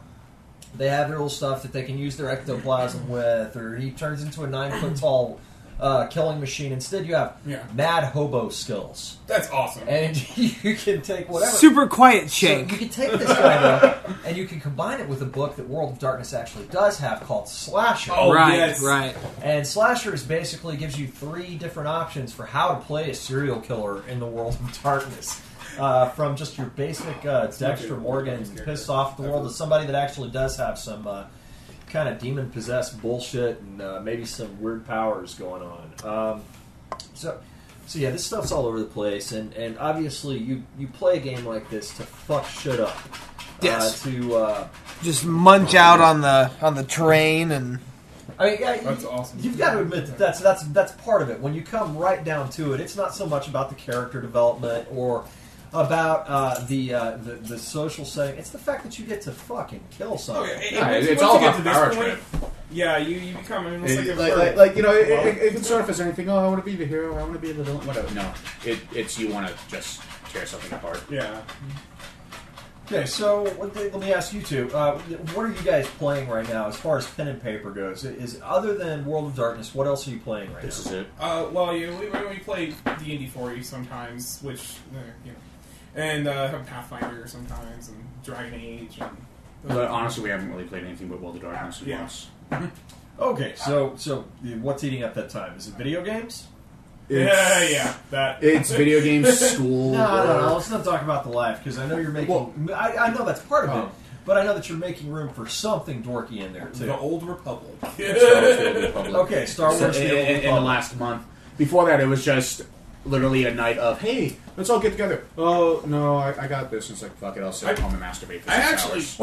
they have their little stuff that they can use their ectoplasm with, or he turns into a 9-foot tall killing machine. Instead, you have Yeah. mad hobo skills. That's awesome. And you can take whatever. Super quiet So shank. you can take this guy, though, and you can combine it with a book that World of Darkness actually does have called Slasher. Oh, right, yes. right. And Slasher is basically gives you 3 different options for how to play a serial killer in the World of Darkness. From just your basic Dexter Morgan pissed off at the world to somebody that actually does have some kind of demon-possessed bullshit and maybe some weird powers going on. So yeah, this stuff's all over the place, and obviously you play a game like this to fuck shit up. Yes. Just munch out on the terrain and. I mean, yeah, That's awesome. You've got to admit that that's part of it. When you come right down to it, it's not so much about the character development or about the social setting. It's the fact that you get to fucking kill Oh, someone. yeah. it's Once all you get about to this power point, trip. yeah, you become almost like a Like, you know, it can start off as anything. Oh, I want to be the hero. I want to be the villain. Whatever. No, it's you want to just tear something apart. Yeah. Okay, so let me ask you two. What are you guys playing right now as far as pen and paper goes? Is other than World of Darkness, what else are you playing right This now? is it. Well, we play D&D 4e sometimes, which, you know, and have Pathfinder sometimes, and Dragon Age, and... But honestly, we haven't really played anything but World of Darkness Yeah. once. Okay, so what's eating up that time? Is it video games? Yeah, that. It's video games, school. No. Let's not talk about the life because I know you're making. Well- I know that's part of it, Oh. but I know that you're making room for something dorky in there too. The Old Republic. Star Wars: The Old Republic. Okay, Star Wars: So, The Old in the Republic. last month. Before that, it was just literally a night of, hey, let's all get together. Oh, no, I got this. And it's like, fuck it, I'll sit at home and masturbate for 6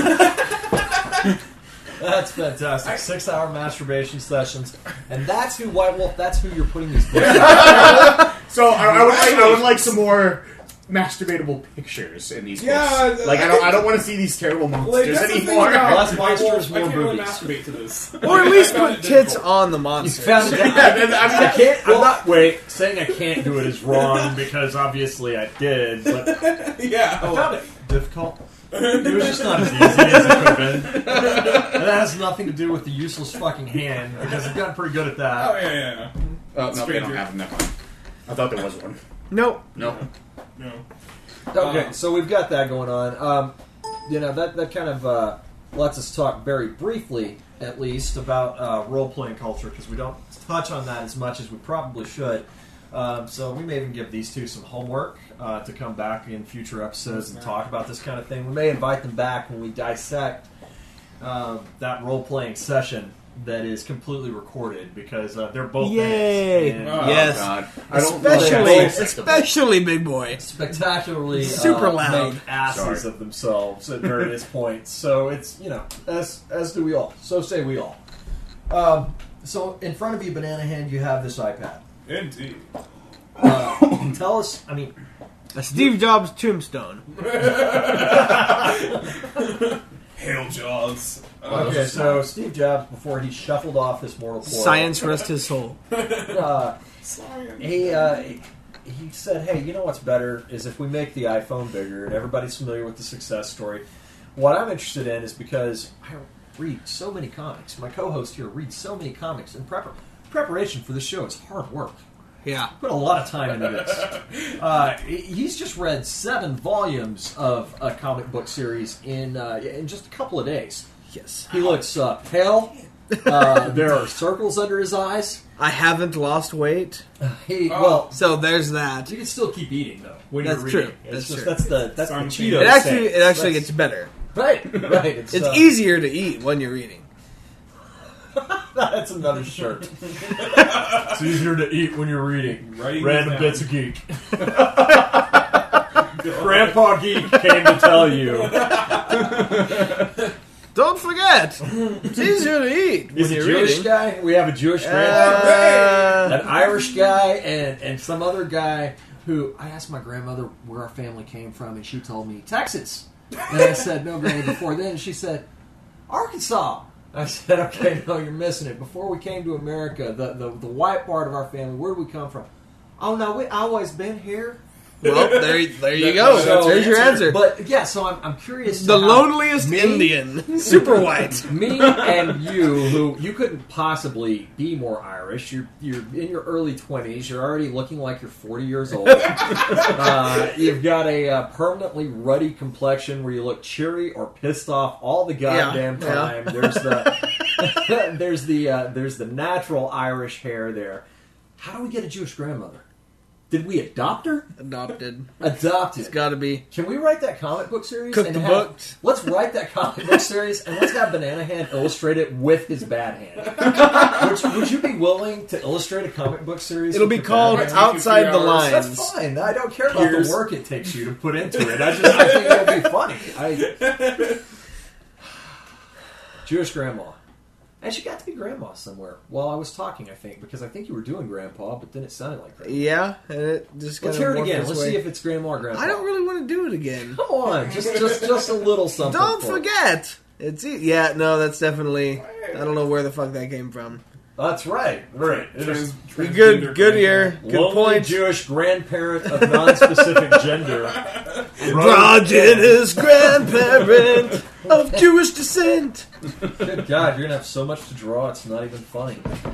hours. That's fantastic. 6-hour masturbation sessions, and that's who White Wolf. That's who you're putting these books on. So I would like some more masturbatable pictures in these Yeah, books. Like, I don't want to see these terrible Like, monsters that's the thing anymore. about Less White Wolf, monsters, I more can't really boobies. masturbate to this. Or at least I found put it tits difficult. on the You monster. found it. I can't. I'm not. Wait, saying I can't do it is wrong because obviously I did. But Yeah. I found it difficult. It was just not as easy as it could have been. And that has nothing to do with the useless fucking hand because I've gotten pretty good at Oh, that. yeah. Oh, no, they Stranger. don't have them. Never mind. I thought there was one. Nope. No. No. Okay, so we've got that going on. That kind of lets us talk very briefly, at least, about role-playing culture because we don't touch on that as much as we probably should. So we may even give these two some homework to come back in future episodes and talk about this kind of thing. We may invite them back when we dissect that role-playing session that is completely recorded because they're both Yay. in it. Oh, Yes. God. I don't Especially Big Boy. Spectacularly Super loud. make asses Sorry. of themselves at various points. So it's, as do we all. So say we all. So in front of you, Banana Hand, you have this iPad. Indeed. Tell us, I mean, A Steve Jobs tombstone. Hail Jaws. okay, so Steve Jobs, before he shuffled off this mortal coil, Science rest his soul. Science. he said, hey, you know what's better is if we make the iPhone bigger, and everybody's familiar with the success story. What I'm interested in is because I read so many comics. My co-host here reads so many comics, and preparation for the show is hard work. Yeah. Put a lot of time into this. He's just read 7 volumes of a comic book series in just a couple of days. Yes. He looks pale. There are circles under his eyes. I haven't lost weight, Well, so there's that. you can still keep eating though. When That's you're reading. true. It's That's just, true. That's the Some Cheeto. It actually That's- gets better. right. It's easier to eat when you're eating. That's another shirt. It's easier to eat when you're reading. Writing Random this bits of geek. Grandpa Geek came to tell you. Don't forget, it's easier to eat He's when a you're Jewish eating. guy. We have a Jewish grandpa. Uh, An Irish guy and some other guy who I asked my grandmother where our family came from, and she told me Texas. And I said, no, Granny, before then. And she said, Arkansas. I said, okay, no, you're missing it. Before we came to America, the white part of our family, where did we come from? Oh, no, I've always been here. Well, there you go. So- There's your answer. But yeah, so I'm curious. The to how loneliest me- Indian, super white. Me and you, who you couldn't possibly be more Irish. You're in your early 20s. You're already looking like you're 40 years old. You've got a permanently ruddy complexion where you look cheery or pissed off all the goddamn Yeah. time. There's the there's the natural Irish hair there. How do we get a Jewish grandmother? Did we adopt her? Adopted. Adopted. It's got to be. Can we write that comic book series? Cook and the have- books. Let's write that comic book series and let's have Banana Hand illustrate it with his bad hand. Would you be willing to illustrate a comic book series? It'll with be the called bad hand? Outside the hours. Lines. That's fine. I don't care about Years. the work it takes you to put into it. I think it'll be funny. Jewish grandma. And she got to be grandma somewhere while I was talking, I think, because I think you were doing grandpa, but then it sounded like grandma. Yeah, and it just Let's kind hear of it morphed again. its Let's way. see if it's grandma or grandpa. I don't really want to do it again. Come on, just a little something. Don't for it. forget. Yeah, no, that's definitely. I don't know where the fuck that came from. That's right. Right. Good ear. Good Lonely point. Jewish grandparent of non-specific gender. Androgynous grandparent of Jewish descent. Good God, you're gonna have so much to draw. It's not even funny.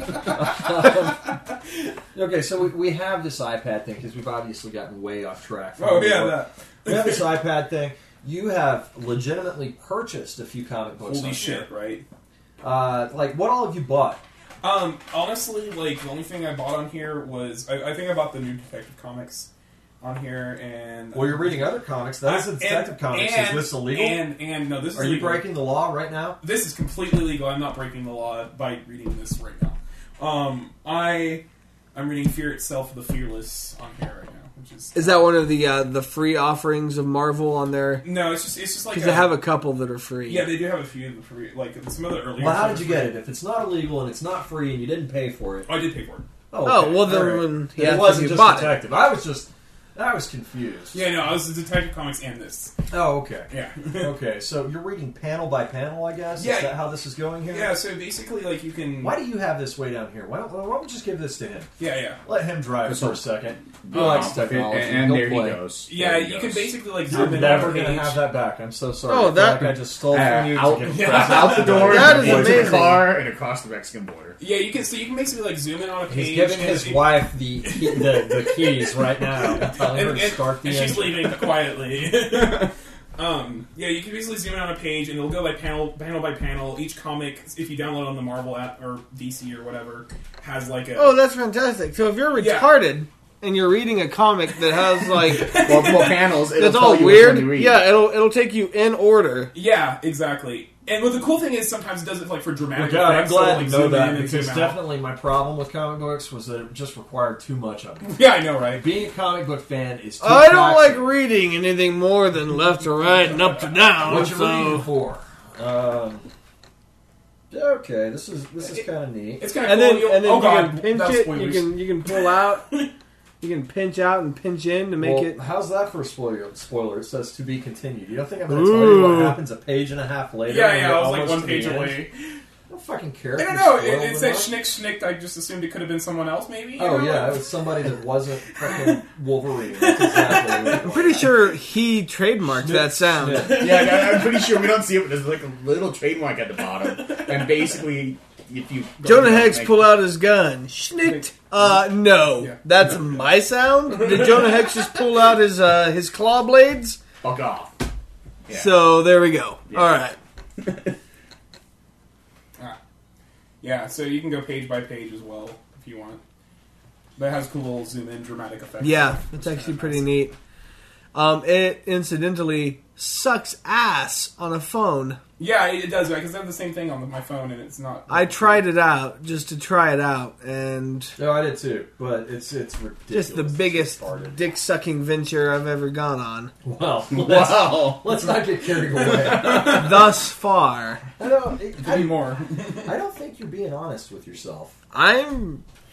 Okay, so we have this iPad thing because we've obviously gotten way off track. From Oh the yeah, work. that. We have this iPad thing. You have legitimately purchased a few comic books. Holy on shit, here. right? Like, what all have you bought? Honestly, like, the only thing I bought on here was, I think I bought the new Detective Comics on here, and... Well, you're reading other comics. That is a Detective Comics. Is this illegal? And no, this is Are you legal. breaking the law right now? This is completely legal. I'm not breaking the law by reading this right now. I'm reading Fear Itself, The Fearless on here right now, which Is that one of the free offerings of Marvel on there? No, it's just like Because they have a couple that are free. Yeah, they do have a few that are free. Like some of the earlier. Well, how ones did you are get free. it? If it's not illegal and it's not free and you didn't pay for it, Oh, I did pay for it. Oh, well, then All right. when- Then yeah, it wasn't you just bought it. Detective. I was confused. Yeah, no, I was the Detective Comics and this. Oh, okay. Yeah. Okay, so you're reading panel by panel, I guess? Yeah. Is that how this is going here? Yeah, so basically, like, you can... Why do you have this way down here? Why don't we just give this to him? Yeah. Let him drive This for a whole- second. He likes technology. and He'll there play. he goes. Yeah, There he you can goes. basically, like, I'm zoom in never on a going to page. have that back. I'm so sorry. Oh, I feel that- like I just stole from you. out, to give Yeah. out the door, That is into the amazing. car, and across the Mexican border. Yeah, you can basically, like, zoom in on a page. He's giving and his it- wife the keys right now. Telling her to start the and she's engine. leaving quietly. Yeah, you can basically zoom in on a page, and it'll go like panel by panel. Each comic, if you download on the Marvel app or DC or whatever, has like a. Oh, that's fantastic. So if you're Yeah. retarded and you're reading a comic that has like Multiple panels. It'll that's tell all you which one to weird, read. yeah, it'll take you in order. Yeah, exactly. And what the cool thing is, sometimes it does it like for Oh, dramatic God, I'm effects. glad so, like, to know zoom in that and because zoom out. definitely my problem with comic books was that it just required too much of it. Yeah, I know, right? Being a comic book fan is too I don't taxing. like reading anything more than left to right and up to down. What you reading So for? Okay, this is kind of neat. It's kind of and cool. then You'll- and then oh you god, can pinch that's it. spoilers. You can pull out. You can pinch out and pinch in to make Well, it. how's that for a spoiler? It says to be continued. You don't think I'm going to tell you what Ooh. happens a page and a half later? Yeah, when yeah, you're I was like almost one to the page end? away. I don't fucking care. I if don't you're know. spoiled It said enough. schnick. I just assumed it could have been someone else, maybe. Oh You know? yeah, it was somebody that wasn't fucking Wolverine. That's exactly what it I'm was. pretty sure he trademarked that sound. Yeah. Yeah, I'm pretty sure we don't see it, but there's like a little trademark at the bottom. And basically, if you... Jonah Hex pull out his gun. Schnicked. No. Yeah. That's my sound? Did Jonah Hex just pull out his claw blades? Fuck off. Yeah. So, there we go. Yeah. Alright. Yeah, so you can go page by page as well if you want. But it has cool little zoom in dramatic effects. Yeah, it's actually pretty neat. It incidentally sucks ass on a phone. Yeah, it does, right? Because I have the same thing on my phone, and it's not. I tried it out just to try it out, and No, I did too, but it's ridiculous. just the biggest dick sucking venture I've ever gone on Well, Wow. let's not get carried away. thus far. I don't Could be more. think you're being honest with yourself. I'm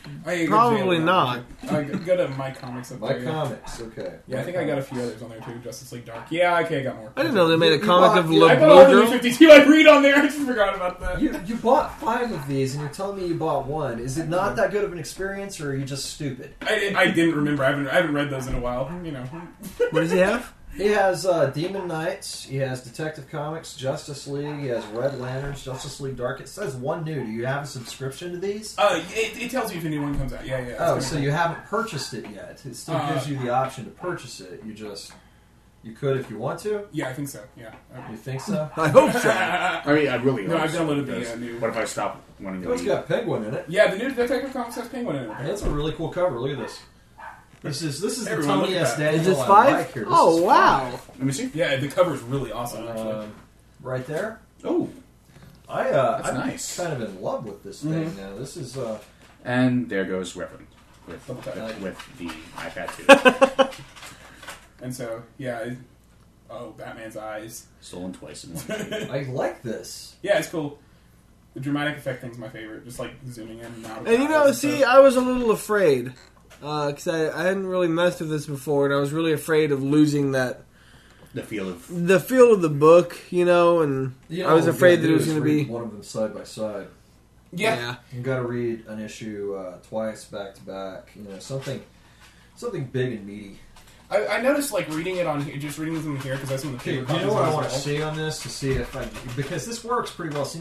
Probably not. I go to My Comics up My there. Comics, okay. Yeah, I think I got a few others on there too. Justice League Dark. Yeah, okay, I got more. I didn't know they made a You comic bought- of you- I Blue bought Girl. 152 I read on there. I just forgot about that. You bought 5 of these, and you're telling me you bought 1. Is it not that good of an experience, or are you just stupid? I didn't remember. I haven't read those in a while. You know. What does he have? He has Demon Knights, he has Detective Comics, Justice League, he has Red Lanterns, Justice League Dark. It says 1 new. Do you have a subscription to these? It tells you if a new one comes out. Yeah. Oh, It's so kinda you haven't purchased it yet. It still gives you the option to purchase it. You could if you want to. cool. Yeah, I think so. Yeah. You think so? I hope so. I mean, I really No, hope I've so, downloaded the, because new- What if I stop wanting to It's read? got Penguin in it. Yeah, the new Detective Comics has Penguin in it. And it's a really cool cover. Look at this. This is the Everyone Tony look at S. that. Daniel Is this I 5? like here. This Oh, is wow. Let me see. Yeah, the cover is really awesome. Actually. Right there. Oh, I'm nice. kind of in love with this thing now. This is and there goes Reverend with Okay. the iPad 2. And so, yeah. Batman's eyes. Stolen twice in one. I like this. Yeah, it's cool. The dramatic effect thing's my favorite. Just like zooming in and out. Of And you know, eyes see, stuff. I was a little afraid because I hadn't really messed with this before, and I was really afraid of losing the feel of the book, you know. And You know, I was what we afraid gotta that do it was is going to read be. one of them side by side. Yeah. You got to read an issue twice back to back. You know, something big and meaty. I noticed like reading it on here, just reading them here because that's some of the Okay, favorite you know copies what I as want to well. see on this to see if because this works pretty well.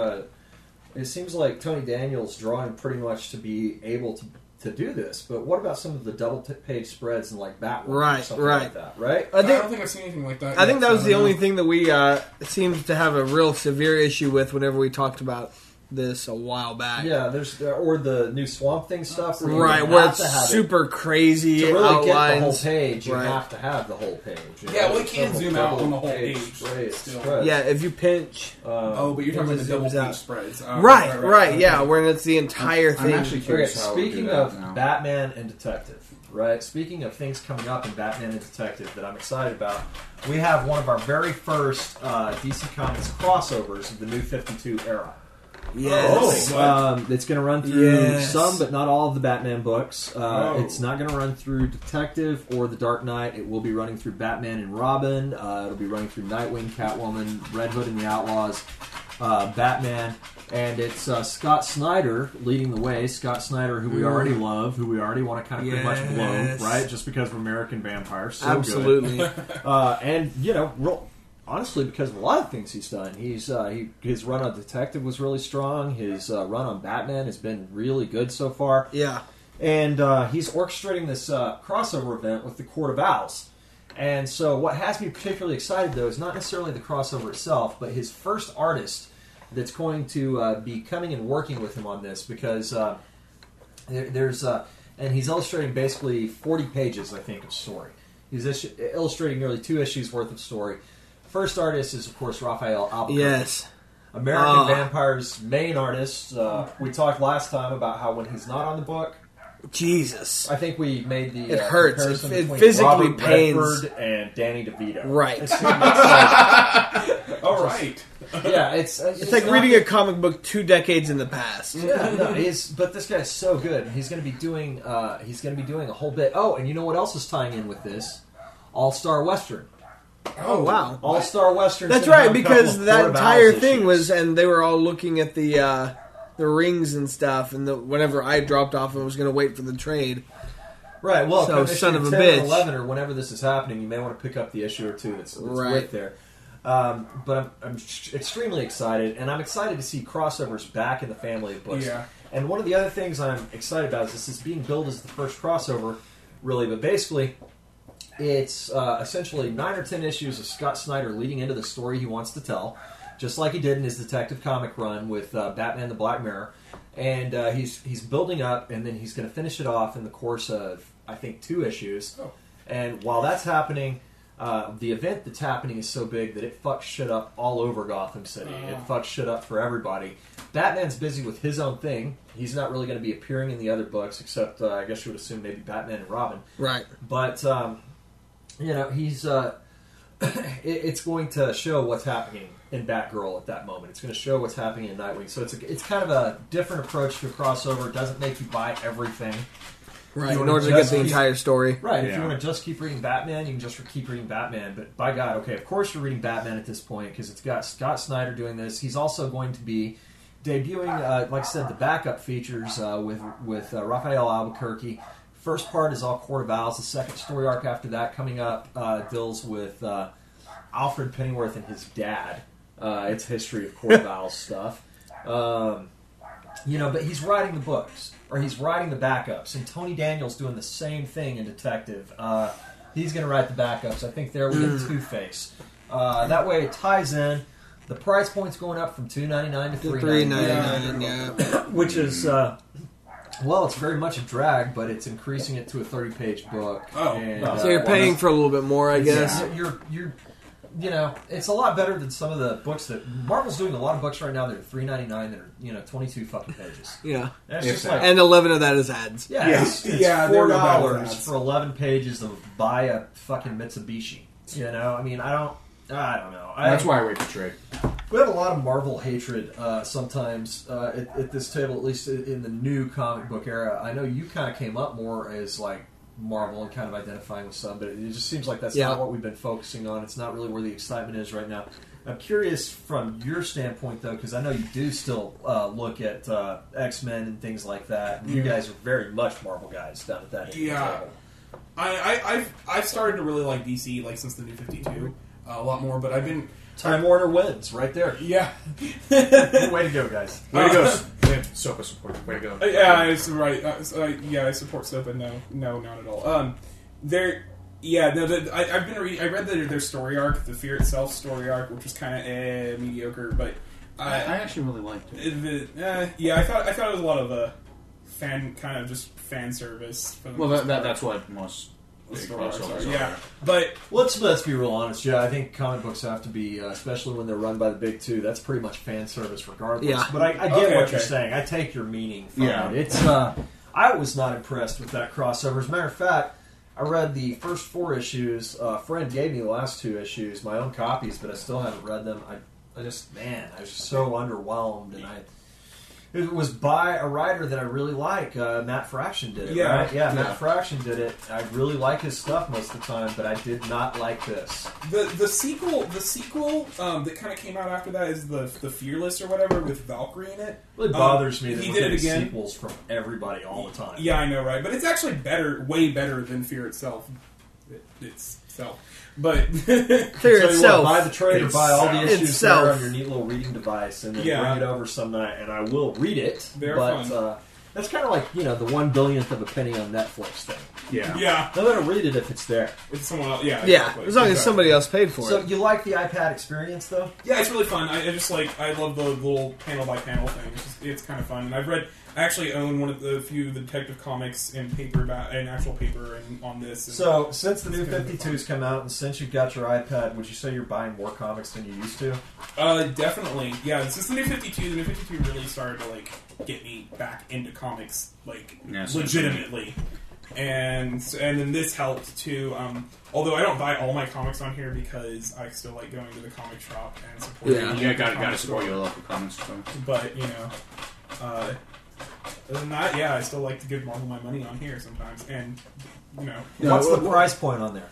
It seems like Tony Daniel's drawing pretty much to be able to do this. But what about some of the double page spreads and like Batwoman or Right, something right. like that? Right. I I don't think think I've seen anything like that. I think yet, that was so the I don't only know. thing that we seemed to have a real severe issue with whenever we talked about this a while back. Yeah, there's or the new Swamp Thing stuff, where you Right, have where to it's have it. super crazy To really get the whole outlines. page, you Right. have to have the whole page. you Yeah, know, well, it can double- zoom out on the whole double-page page spread- still. spreads. Yeah, if you pinch. Oh, but you're talking about the It double zooms page out. spreads. Right, yeah, where it's the entire I'm thing. actually Okay, curious how we do speaking that of now. Batman and Detective, right? Speaking of things coming up in Batman and Detective that I'm excited about, we have one of our very first DC Comics crossovers of the New 52 era. Yes. It's going to run through Yes. some, but not all of the Batman books. Oh. It's not going to run through Detective or The Dark Knight. It will be running through Batman and Robin. It'll be running through Nightwing, Catwoman, Red Hood and the Outlaws, Batman, and it's Scott Snyder leading the way. Scott Snyder, who we already love, who we already want to kind of pretty much Yes. blow, right? Just because of American Vampire. So Absolutely. good. And, you know, honestly, because of a lot of things he's done. His run on Detective was really strong. His run on Batman has been really good so far. Yeah. And he's orchestrating this crossover event with the Court of Owls. And so what has me particularly excited, though, is not necessarily the crossover itself, but his first artist that's going to be coming and working with him on this, because there's... and he's illustrating basically 40 pages, I think, of story. He's illustrating nearly 2 issues worth of story. First artist is, of course, Raphael Albuquerque. Yes. American Vampire's main artist. We talked last time about how when he's not on the book, Jesus. I think we made the It hurts. comparison It between physically Robert pains. Redford and Danny DeVito. Right. It's like, All right. yeah, it's It's like reading a comic book 2 decades in the past. Yeah, no, but this guy's so good. He's going to be doing a whole bit. Oh, and you know what else is tying in with this? All-Star Western. Oh, wow. All-Star Western. That's right, because that entire thing was, and they were all looking at the rings and stuff, and whenever I dropped off and was going to wait for the trade. Right, well, So, issue son of a 10 bitch. or 11, or whenever this is happening, you may want to pick up the issue or two that's Right. with there. But I'm extremely excited, and I'm excited to see crossovers back in the family of books. Yeah. And one of the other things I'm excited about is this is being billed as the first crossover, really, but basically it's essentially 9 or 10 issues of Scott Snyder leading into the story he wants to tell, just like he did in his Detective comic run with Batman the Black Mirror. And he's building up, and then he's going to finish it off in the course of, I think, 2 issues. Oh. And while that's happening, the event that's happening is so big that it fucks shit up all over Gotham City. It fucks shit up for everybody. Batman's busy with his own thing. He's not really going to be appearing in the other books, except I guess you would assume maybe Batman and Robin. Right. But, you know, he's it's going to show what's happening in Batgirl at that moment. It's going to show what's happening in Nightwing. So it's kind of a different approach to a crossover. It doesn't make you buy everything. Right, You in wanna order to get just the keep- entire story. Right, if Yeah. you want to just keep reading Batman, you can just keep reading Batman. But by God, okay, of course you're reading Batman at this point because it's got Scott Snyder doing this. He's also going to be debuting, like I said, the backup features with Raphael Albuquerque. First part is all Court of Owls. The second story arc after that coming up deals with Alfred Pennyworth and his dad. It's history of Court of Owls stuff. But he's writing the books, or he's writing the backups, and Tony Daniel's doing the same thing in Detective. He's going to write the backups. I think there we get Two-Face. That way it ties in. The price point's going up from $2.99 to $3.99, Yeah. which is it's very much a drag, but it's increasing it to a 30-page book. Oh. And, So you're paying for a little bit more, I guess. You're it's a lot better than some of the books that Marvel's doing. A lot of books right now that are $3.99 that are 22 fucking pages. Yeah. That's If just that. like And 11 of that is ads. it's Yeah, they're about $4 that. for 11 pages of buy a fucking Mitsubishi. I mean, I don't know. That's why I wait for trade. We have a lot of Marvel hatred sometimes at this table, at least in the new comic book era. I know you kind of came up more as like Marvel and kind of identifying with some, but it just seems like that's not what we've been focusing on. It's not really where the excitement is right now. I'm curious from your standpoint, though, because I know you do still look at X-Men and things like that. And you guys are very much Marvel guys down at that end of the Yeah. table. I've started to really like DC like since the New 52 a lot more, but I've been Time Warner wins right there. yeah. Way to go, guys. Way to go, Sopa support. Way to go. Yeah, it's right. I support Sopa. No, not at all. I've been I read their story arc, the Fear Itself story arc, which was kind of mediocre, but I actually really liked it. I thought it was a lot of fan service. For the Well, most part. that's what most big Story arcs crossovers are. are. Yeah, but Let's be real honest, yeah. I think comic books have to be, especially when they're run by the big two. That's pretty much fan service, regardless. Yeah. But I get Okay, what you're okay. saying. I take your meaning from Yeah. it. It's I was not impressed with that crossover. As a matter of fact, I read the first 4 issues. A friend gave me the last 2 issues, my own copies, but I still haven't read them. I was just so underwhelmed, and it was by a writer that I really like. Matt Fraction did it, Yeah. right? Yeah, Matt Fraction did it. I really like his stuff most of the time, but I did not like this. the sequel that kind of came out after that is the Fearless or whatever with Valkyrie in it. It really bothers me that he we're did it getting again. sequels from everybody all the time. Yeah, I know, right? But it's actually way better than Fear Itself. Itself. But Fear Tell you itself. what, buy the trade or buy all the issues Itself. there on your neat little reading device, and then Yeah. bring it over some night, and I will read it. They're but fun. that's kind of like the 1/1000th of a penny on Netflix thing. Yeah. yeah, I'm gonna read it if it's there. it's someone else. Yeah, Yeah, exactly. as long as Exactly. somebody else paid for So it. you like the iPad experience, though? Yeah, it's really fun. I just I love the little panel by panel thing. It's kind of fun. And I actually own one of the few of the Detective Comics in actual paper and on this. And So since the new 52's come out, and since you've got your iPad, would you say you're buying more comics than you used to? definitely, yeah. Since the New 52, the New 52 really started to get me back into comics Yeah, so- legitimately. And then this helped too. Although I don't buy all my comics on here because I still like going to the comic shop and supporting. Yeah. the Yeah, local gotta comic support store. your local comics store. But other than that, yeah, I still like to give Marvel my money on here sometimes. And Yeah, What's well, the price point on there?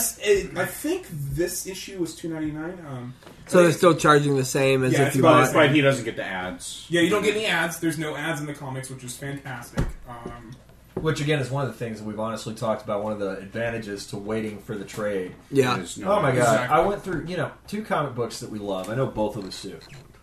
I think this issue was $2.99. So they're still charging the same as Yeah, if it's you about- bought. But he doesn't get the ads. Yeah, you don't get any ads. There's no ads in the comics, which is fantastic. Which again is one of the things that we've honestly talked about. One of the advantages to waiting for the trade. Yeah. There's no Oh my god! Exactly. I went through 2 comic books that we love. I know both of us do.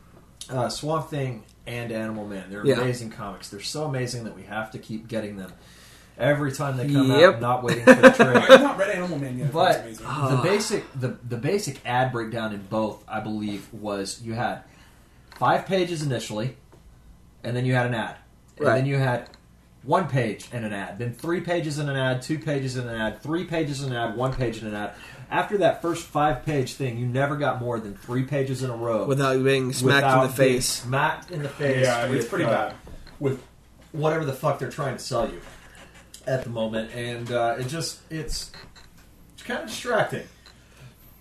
Swamp Thing and Animal Man. They're Yeah. amazing comics. They're so amazing that we have to keep getting them every time they come Yep. out. Not waiting for the trade. I've not read Animal Man yet. But It's amazing. the basic ad breakdown in both, I believe, was you had 5 pages initially, and then you had an ad, and Right. then you had 1 page and an ad, then 3 pages and an ad, 2 pages and an ad, 3 pages and an ad, 1 page and an ad. After that first 5-page thing, you never got more than 3 pages in a row Without being smacked without in the being face. smacked in the face. Yeah, it's with, pretty bad. with whatever the fuck they're trying to sell you at the moment, and it's kind of distracting.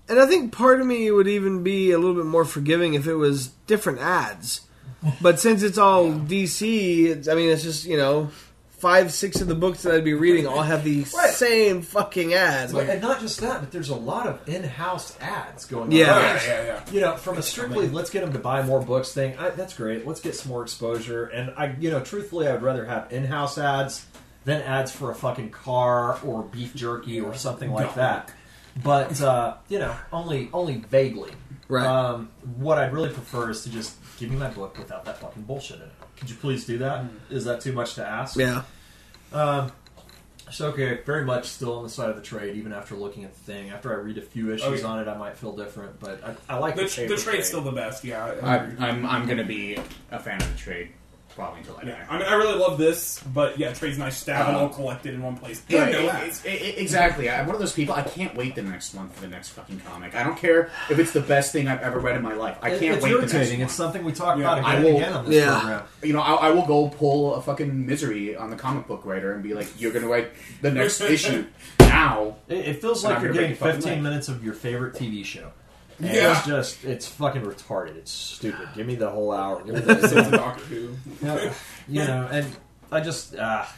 And I think part of me would even be a little bit more forgiving if it was different ads. But since it's all DC, it's just, 5-6 of the books that I'd be reading all have the same fucking ads. And not just that, but there's a lot of in-house ads going on. Yeah. From a strictly let's get them to buy more books thing, that's great. Let's get some more exposure. And truthfully, I'd rather have in-house ads than ads for a fucking car or beef jerky or something like that. But only vaguely. Right. What I'd really prefer is to just give me my book without that fucking bullshit in it. Could you please do that? Is that too much to ask? Yeah. So, okay, very much still on the side of the trade, even after looking at the thing. After I read a few issues on it, I might feel different, but I like the The trade's still the best, yeah. I'm going to be a fan of the trade probably until I die. I really love this, but yeah, trade's nice to have it all collected in one place. Exactly. I'm one of those people, I can't wait the next month for the next fucking comic. I don't care if it's the best thing I've ever read in my life. I can't wait the next month. It's something we talk about again I and will- again on this program. I will go pull a fucking Misery on the comic book writer and be like, you're going to write the next issue now. It feels And like I'm you're gonna getting break your fucking 15 leg. minutes of your favorite TV show. And Yeah. it's fucking retarded. It's stupid. Give me the whole hour. Give me It's a the, Doctor Who. and I just,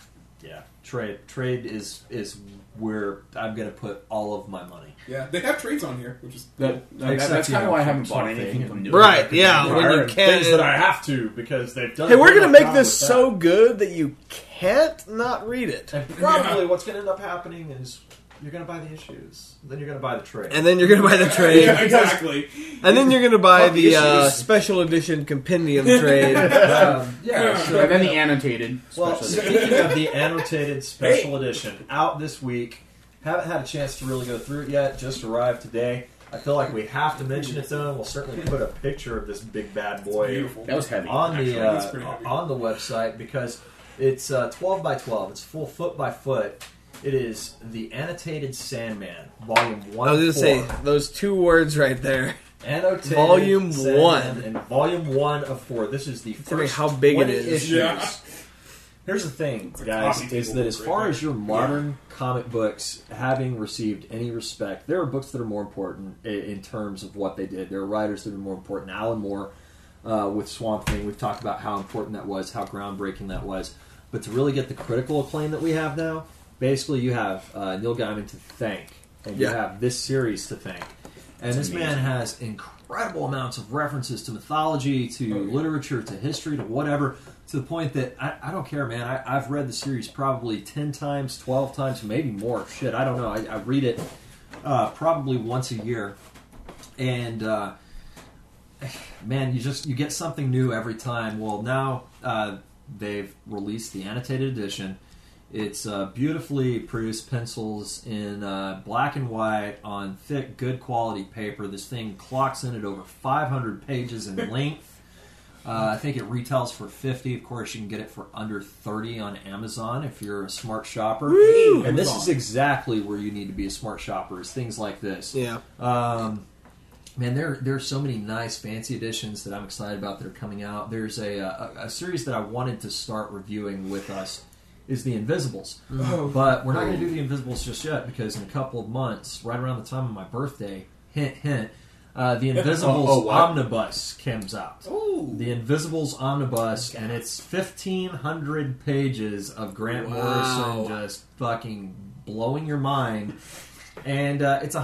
trade is where I'm going to put all of my money. Yeah, they have trades on here, which is That's Except, kind of why I haven't bought something anything and- from New Right, yeah. When you And can't. things that I have to because they've done. Hey, we're going going to make this so good that you can't not read it. And probably what's going to end up happening is you're going to buy the issues, then you're going to buy the trade. And then you're going to buy the trade. yeah, exactly. And then you're going to buy Fuck the the issues. special edition compendium trade. So, And then the annotated. well, special edition. speaking of the annotated special edition, out this week, haven't had a chance to really go through it yet. Just arrived today. I feel like we have to mention it though. We'll certainly put a picture of this big bad boy Beautiful. That was heavy. on the That's pretty heavy. on the website because it's 12 by 12. It's full foot by foot. It is the Annotated Sandman, Volume 1 I was going of to say, 4. those two words right there. Annotated Volume Sandman 1. and Volume 1 of 4. This is the Tell me first how big it 20 is. issues. Yeah. Here's the thing, a guys, coffee is table that as book far right as your modern comic books having received any respect, there are books that are more important in terms of what they did. There are writers that are more important. Alan Moore with Swamp Thing, we've talked about how important that was, how groundbreaking that was. But to really get the critical acclaim that we have now, basically you have Neil Gaiman to thank, and you have this series to thank. And this man has incredible amounts of references to mythology, to literature, to history, to whatever, to the point that I don't care, man. I've read the series probably 10 times, 12 times, maybe more. Shit, I don't know. I read it probably once a year. And, man, you get something new every time. Well, now they've released the annotated edition. It's beautifully produced pencils in black and white on thick, good quality paper. This thing clocks in at over 500 pages in length. I think it retails for $50. Of course, you can get it for under $30 on Amazon if you're a smart shopper. And this is exactly where you need to be a smart shopper, is things like this. Yeah. Man, there are so many nice, fancy editions that I'm excited about that are coming out. There's a series that I wanted to start reviewing with us is The Invisibles. But we're not going to do The Invisibles just yet because in a couple of months, right around the time of my birthday, hint, hint, The Invisibles Omnibus comes out. Ooh. The Invisibles Omnibus, and it's 1,500 pages of Grant Morrison just fucking blowing your mind. And it's a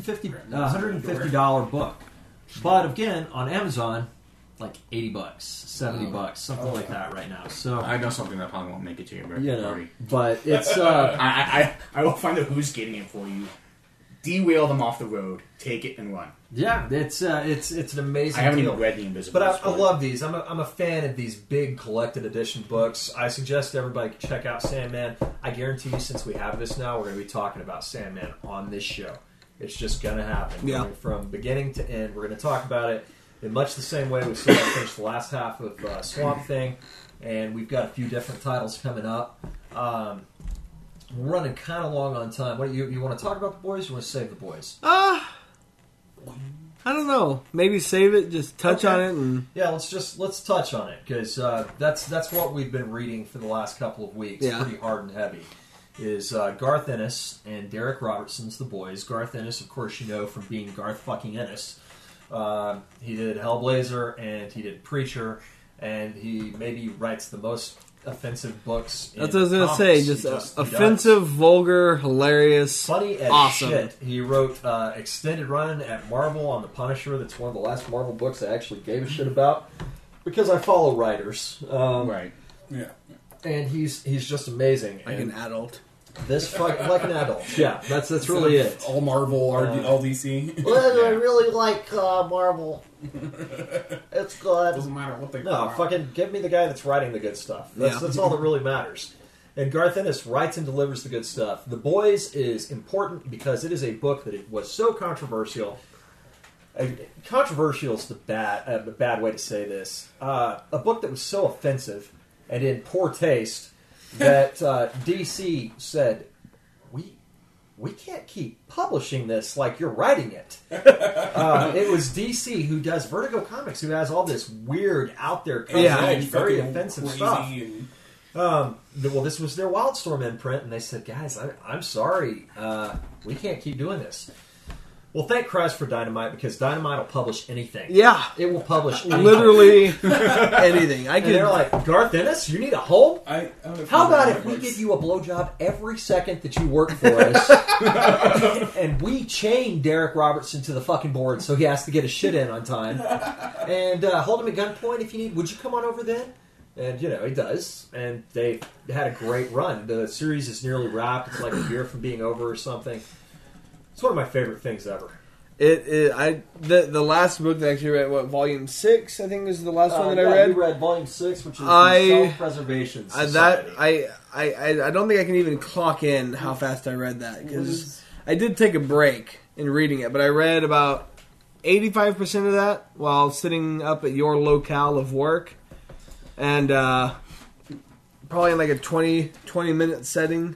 $150 book. But again, on Amazon, like $80, $70, something like that right now. So I know something that probably won't make it to your birthday party. but it's I will find out who's getting it for you. De-wheel them off the road. Take it and run. yeah, it's an amazing. I haven't deal. even read The Invisibles. But I love these. I'm a fan of these big collected edition books. I suggest everybody check out Sandman. I guarantee you, since we have this now, we're going to be talking about Sandman on this show. It's just going to happen. Yeah. From beginning to end, we're going to talk about it in much the same way we still haven't finished the last half of Swamp Thing, and we've got a few different titles coming up. We're running kind of long on time. What you want to talk about the boys? Or you want to save the boys? I don't know. Maybe save it, just touch on it, and Yeah, let's touch on it because that's what we've been reading for the last couple of weeks, Yeah. pretty hard and heavy. is Garth Ennis and Derek Robertson's The Boys. Garth Ennis, of course, you know from being Garth fucking Ennis. He did Hellblazer and he did Preacher, and he maybe writes the most offensive books. That's what I was going to say. Just offensive, vulgar, hilarious, funny as awesome. shit. He wrote extended run at Marvel on The Punisher. That's one of the last Marvel books I actually gave a shit about because I follow writers. Right. Yeah. And he's just amazing. Like and an adult. this like an adult. Yeah, that's really it. All Marvel, all DC. Well, I really like Marvel. It's good. Doesn't matter what they No, call it. fucking give me the guy that's writing the good stuff. That's all that really matters. And Garth Ennis writes and delivers the good stuff. The Boys is important because it is a book that it was so controversial. Controversial is the bad way to say this. A book that was so offensive and in poor taste that DC said, we can't keep publishing this like you're writing it. It was DC who does Vertigo Comics, who has all this weird, out there, very offensive stuff. Well, this was their Wildstorm imprint, and they said, guys, I'm sorry, we can't keep doing this. Well, thank Christ for Dynamite, because Dynamite will publish anything. Yeah. It will publish anything. Literally anything. And they're like, Garth Ennis, you need a home? How about if we get give you a blowjob every second that you work for us, and we chain Derek Robertson to the fucking board so he has to get his shit in on time, and hold him at gunpoint if you need. Would you come on over then? And, he does. And they had a great run. The series is nearly wrapped. It's like a year from being over or something. It's one of my favorite things ever. The last book that I actually read, Volume 6, I think is the last one that I read. You read Volume 6, which is the Self-Preservation Society. I don't think I can even clock in how fast I read that, because I did take a break in reading it, but I read about 85% of that while sitting up at your locale of work, and probably in like a 20-minute sitting.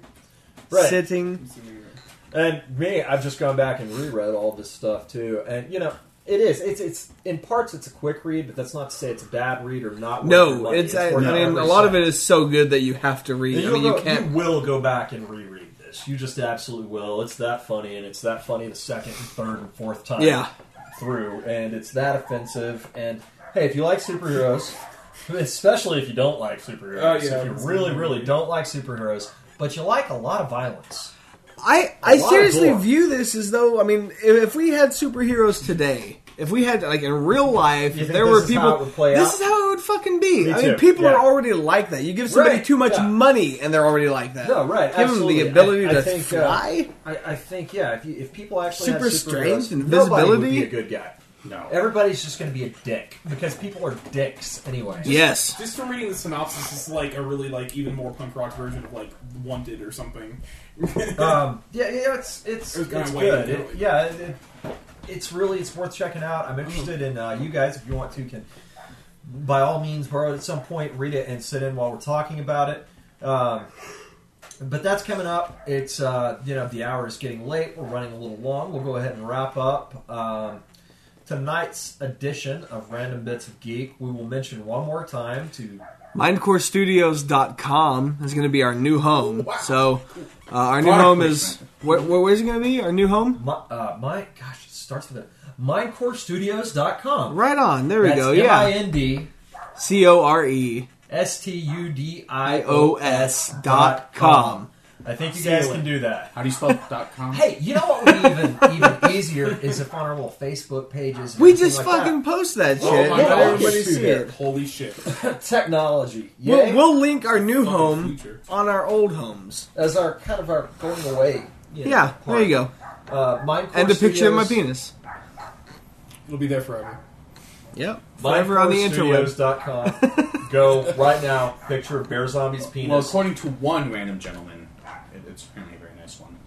And me, I've just gone back and reread all this stuff too, and it is. It's in parts it's a quick read, but that's not to say it's a bad read or not. No, a lot of it is so good that you have to read. You will go back and reread this. You just absolutely will. It's that funny, and it's that funny the second, and third, and fourth time through, and it's that offensive. And hey, if you like superheroes, especially if you don't like superheroes, if you really, really don't like superheroes, but you like a lot of violence. I seriously view this as though, if we had superheroes today, if we had, like, in real life, if there were people, this is how it would fucking be. People are already like that. You give somebody too much money, and they're already like that. No, right, give absolutely. them the ability to fly. I think, if people actually super had strength, invisibility, invisibility, nobody would be a good guy. No. Everybody's just going to be a dick, because people are dicks anyway. Yes. Just from reading the synopsis, it's like a really even more punk rock version of like Wanted or something. It's good. It's worth checking out. I'm interested in you guys, if you want to, can by all means borrow it at some point, read it, and sit in while we're talking about it. But that's coming up. It's the hour is getting late. We're running a little long. We'll go ahead and wrap up tonight's edition of Random Bits of Geek. We will mention one more time to MindCoreStudios.com is going to be our new home. Wow. So our new home is where's it going to be? Our new home? It starts with MindCoreStudios.com. Right on. There we go. MindCoreStudios.com. I think you guys can do that. How do you spell .com? Hey, you know what would be even easier is if on our little Facebook pages. And we just like fucking post that shit. Oh my Let God. everybody see it. Holy shit! Technology. We'll link our new Fucking home future. on our old homes. As our kind of our going away. There you go. And a picture of my penis. It'll be there forever. Yep. Forever on the interwebs. MindCoreStudios.com. Go right now. Picture of Bear Zombie's penis. Well, according to one random gentleman, it's apparently a very nice one.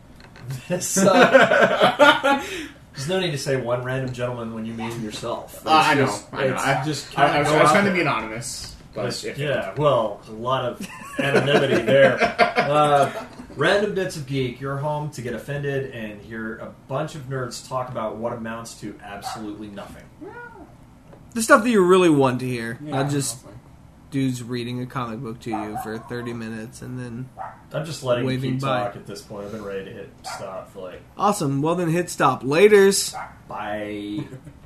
There's no need to say one random gentleman when you mean yourself. I know. I was trying to be anonymous. But well, a lot of anonymity there. Random Bits of Geek, your home to get offended and hear a bunch of nerds talk about what amounts to absolutely nothing. The stuff that you really want to hear. Yeah, Not just dude's reading a comic book to you for 30 minutes and then I'm just letting you Waving keep by. talk at this point. I've been ready to hit stop for like awesome. Well then hit stop. Laters. bye.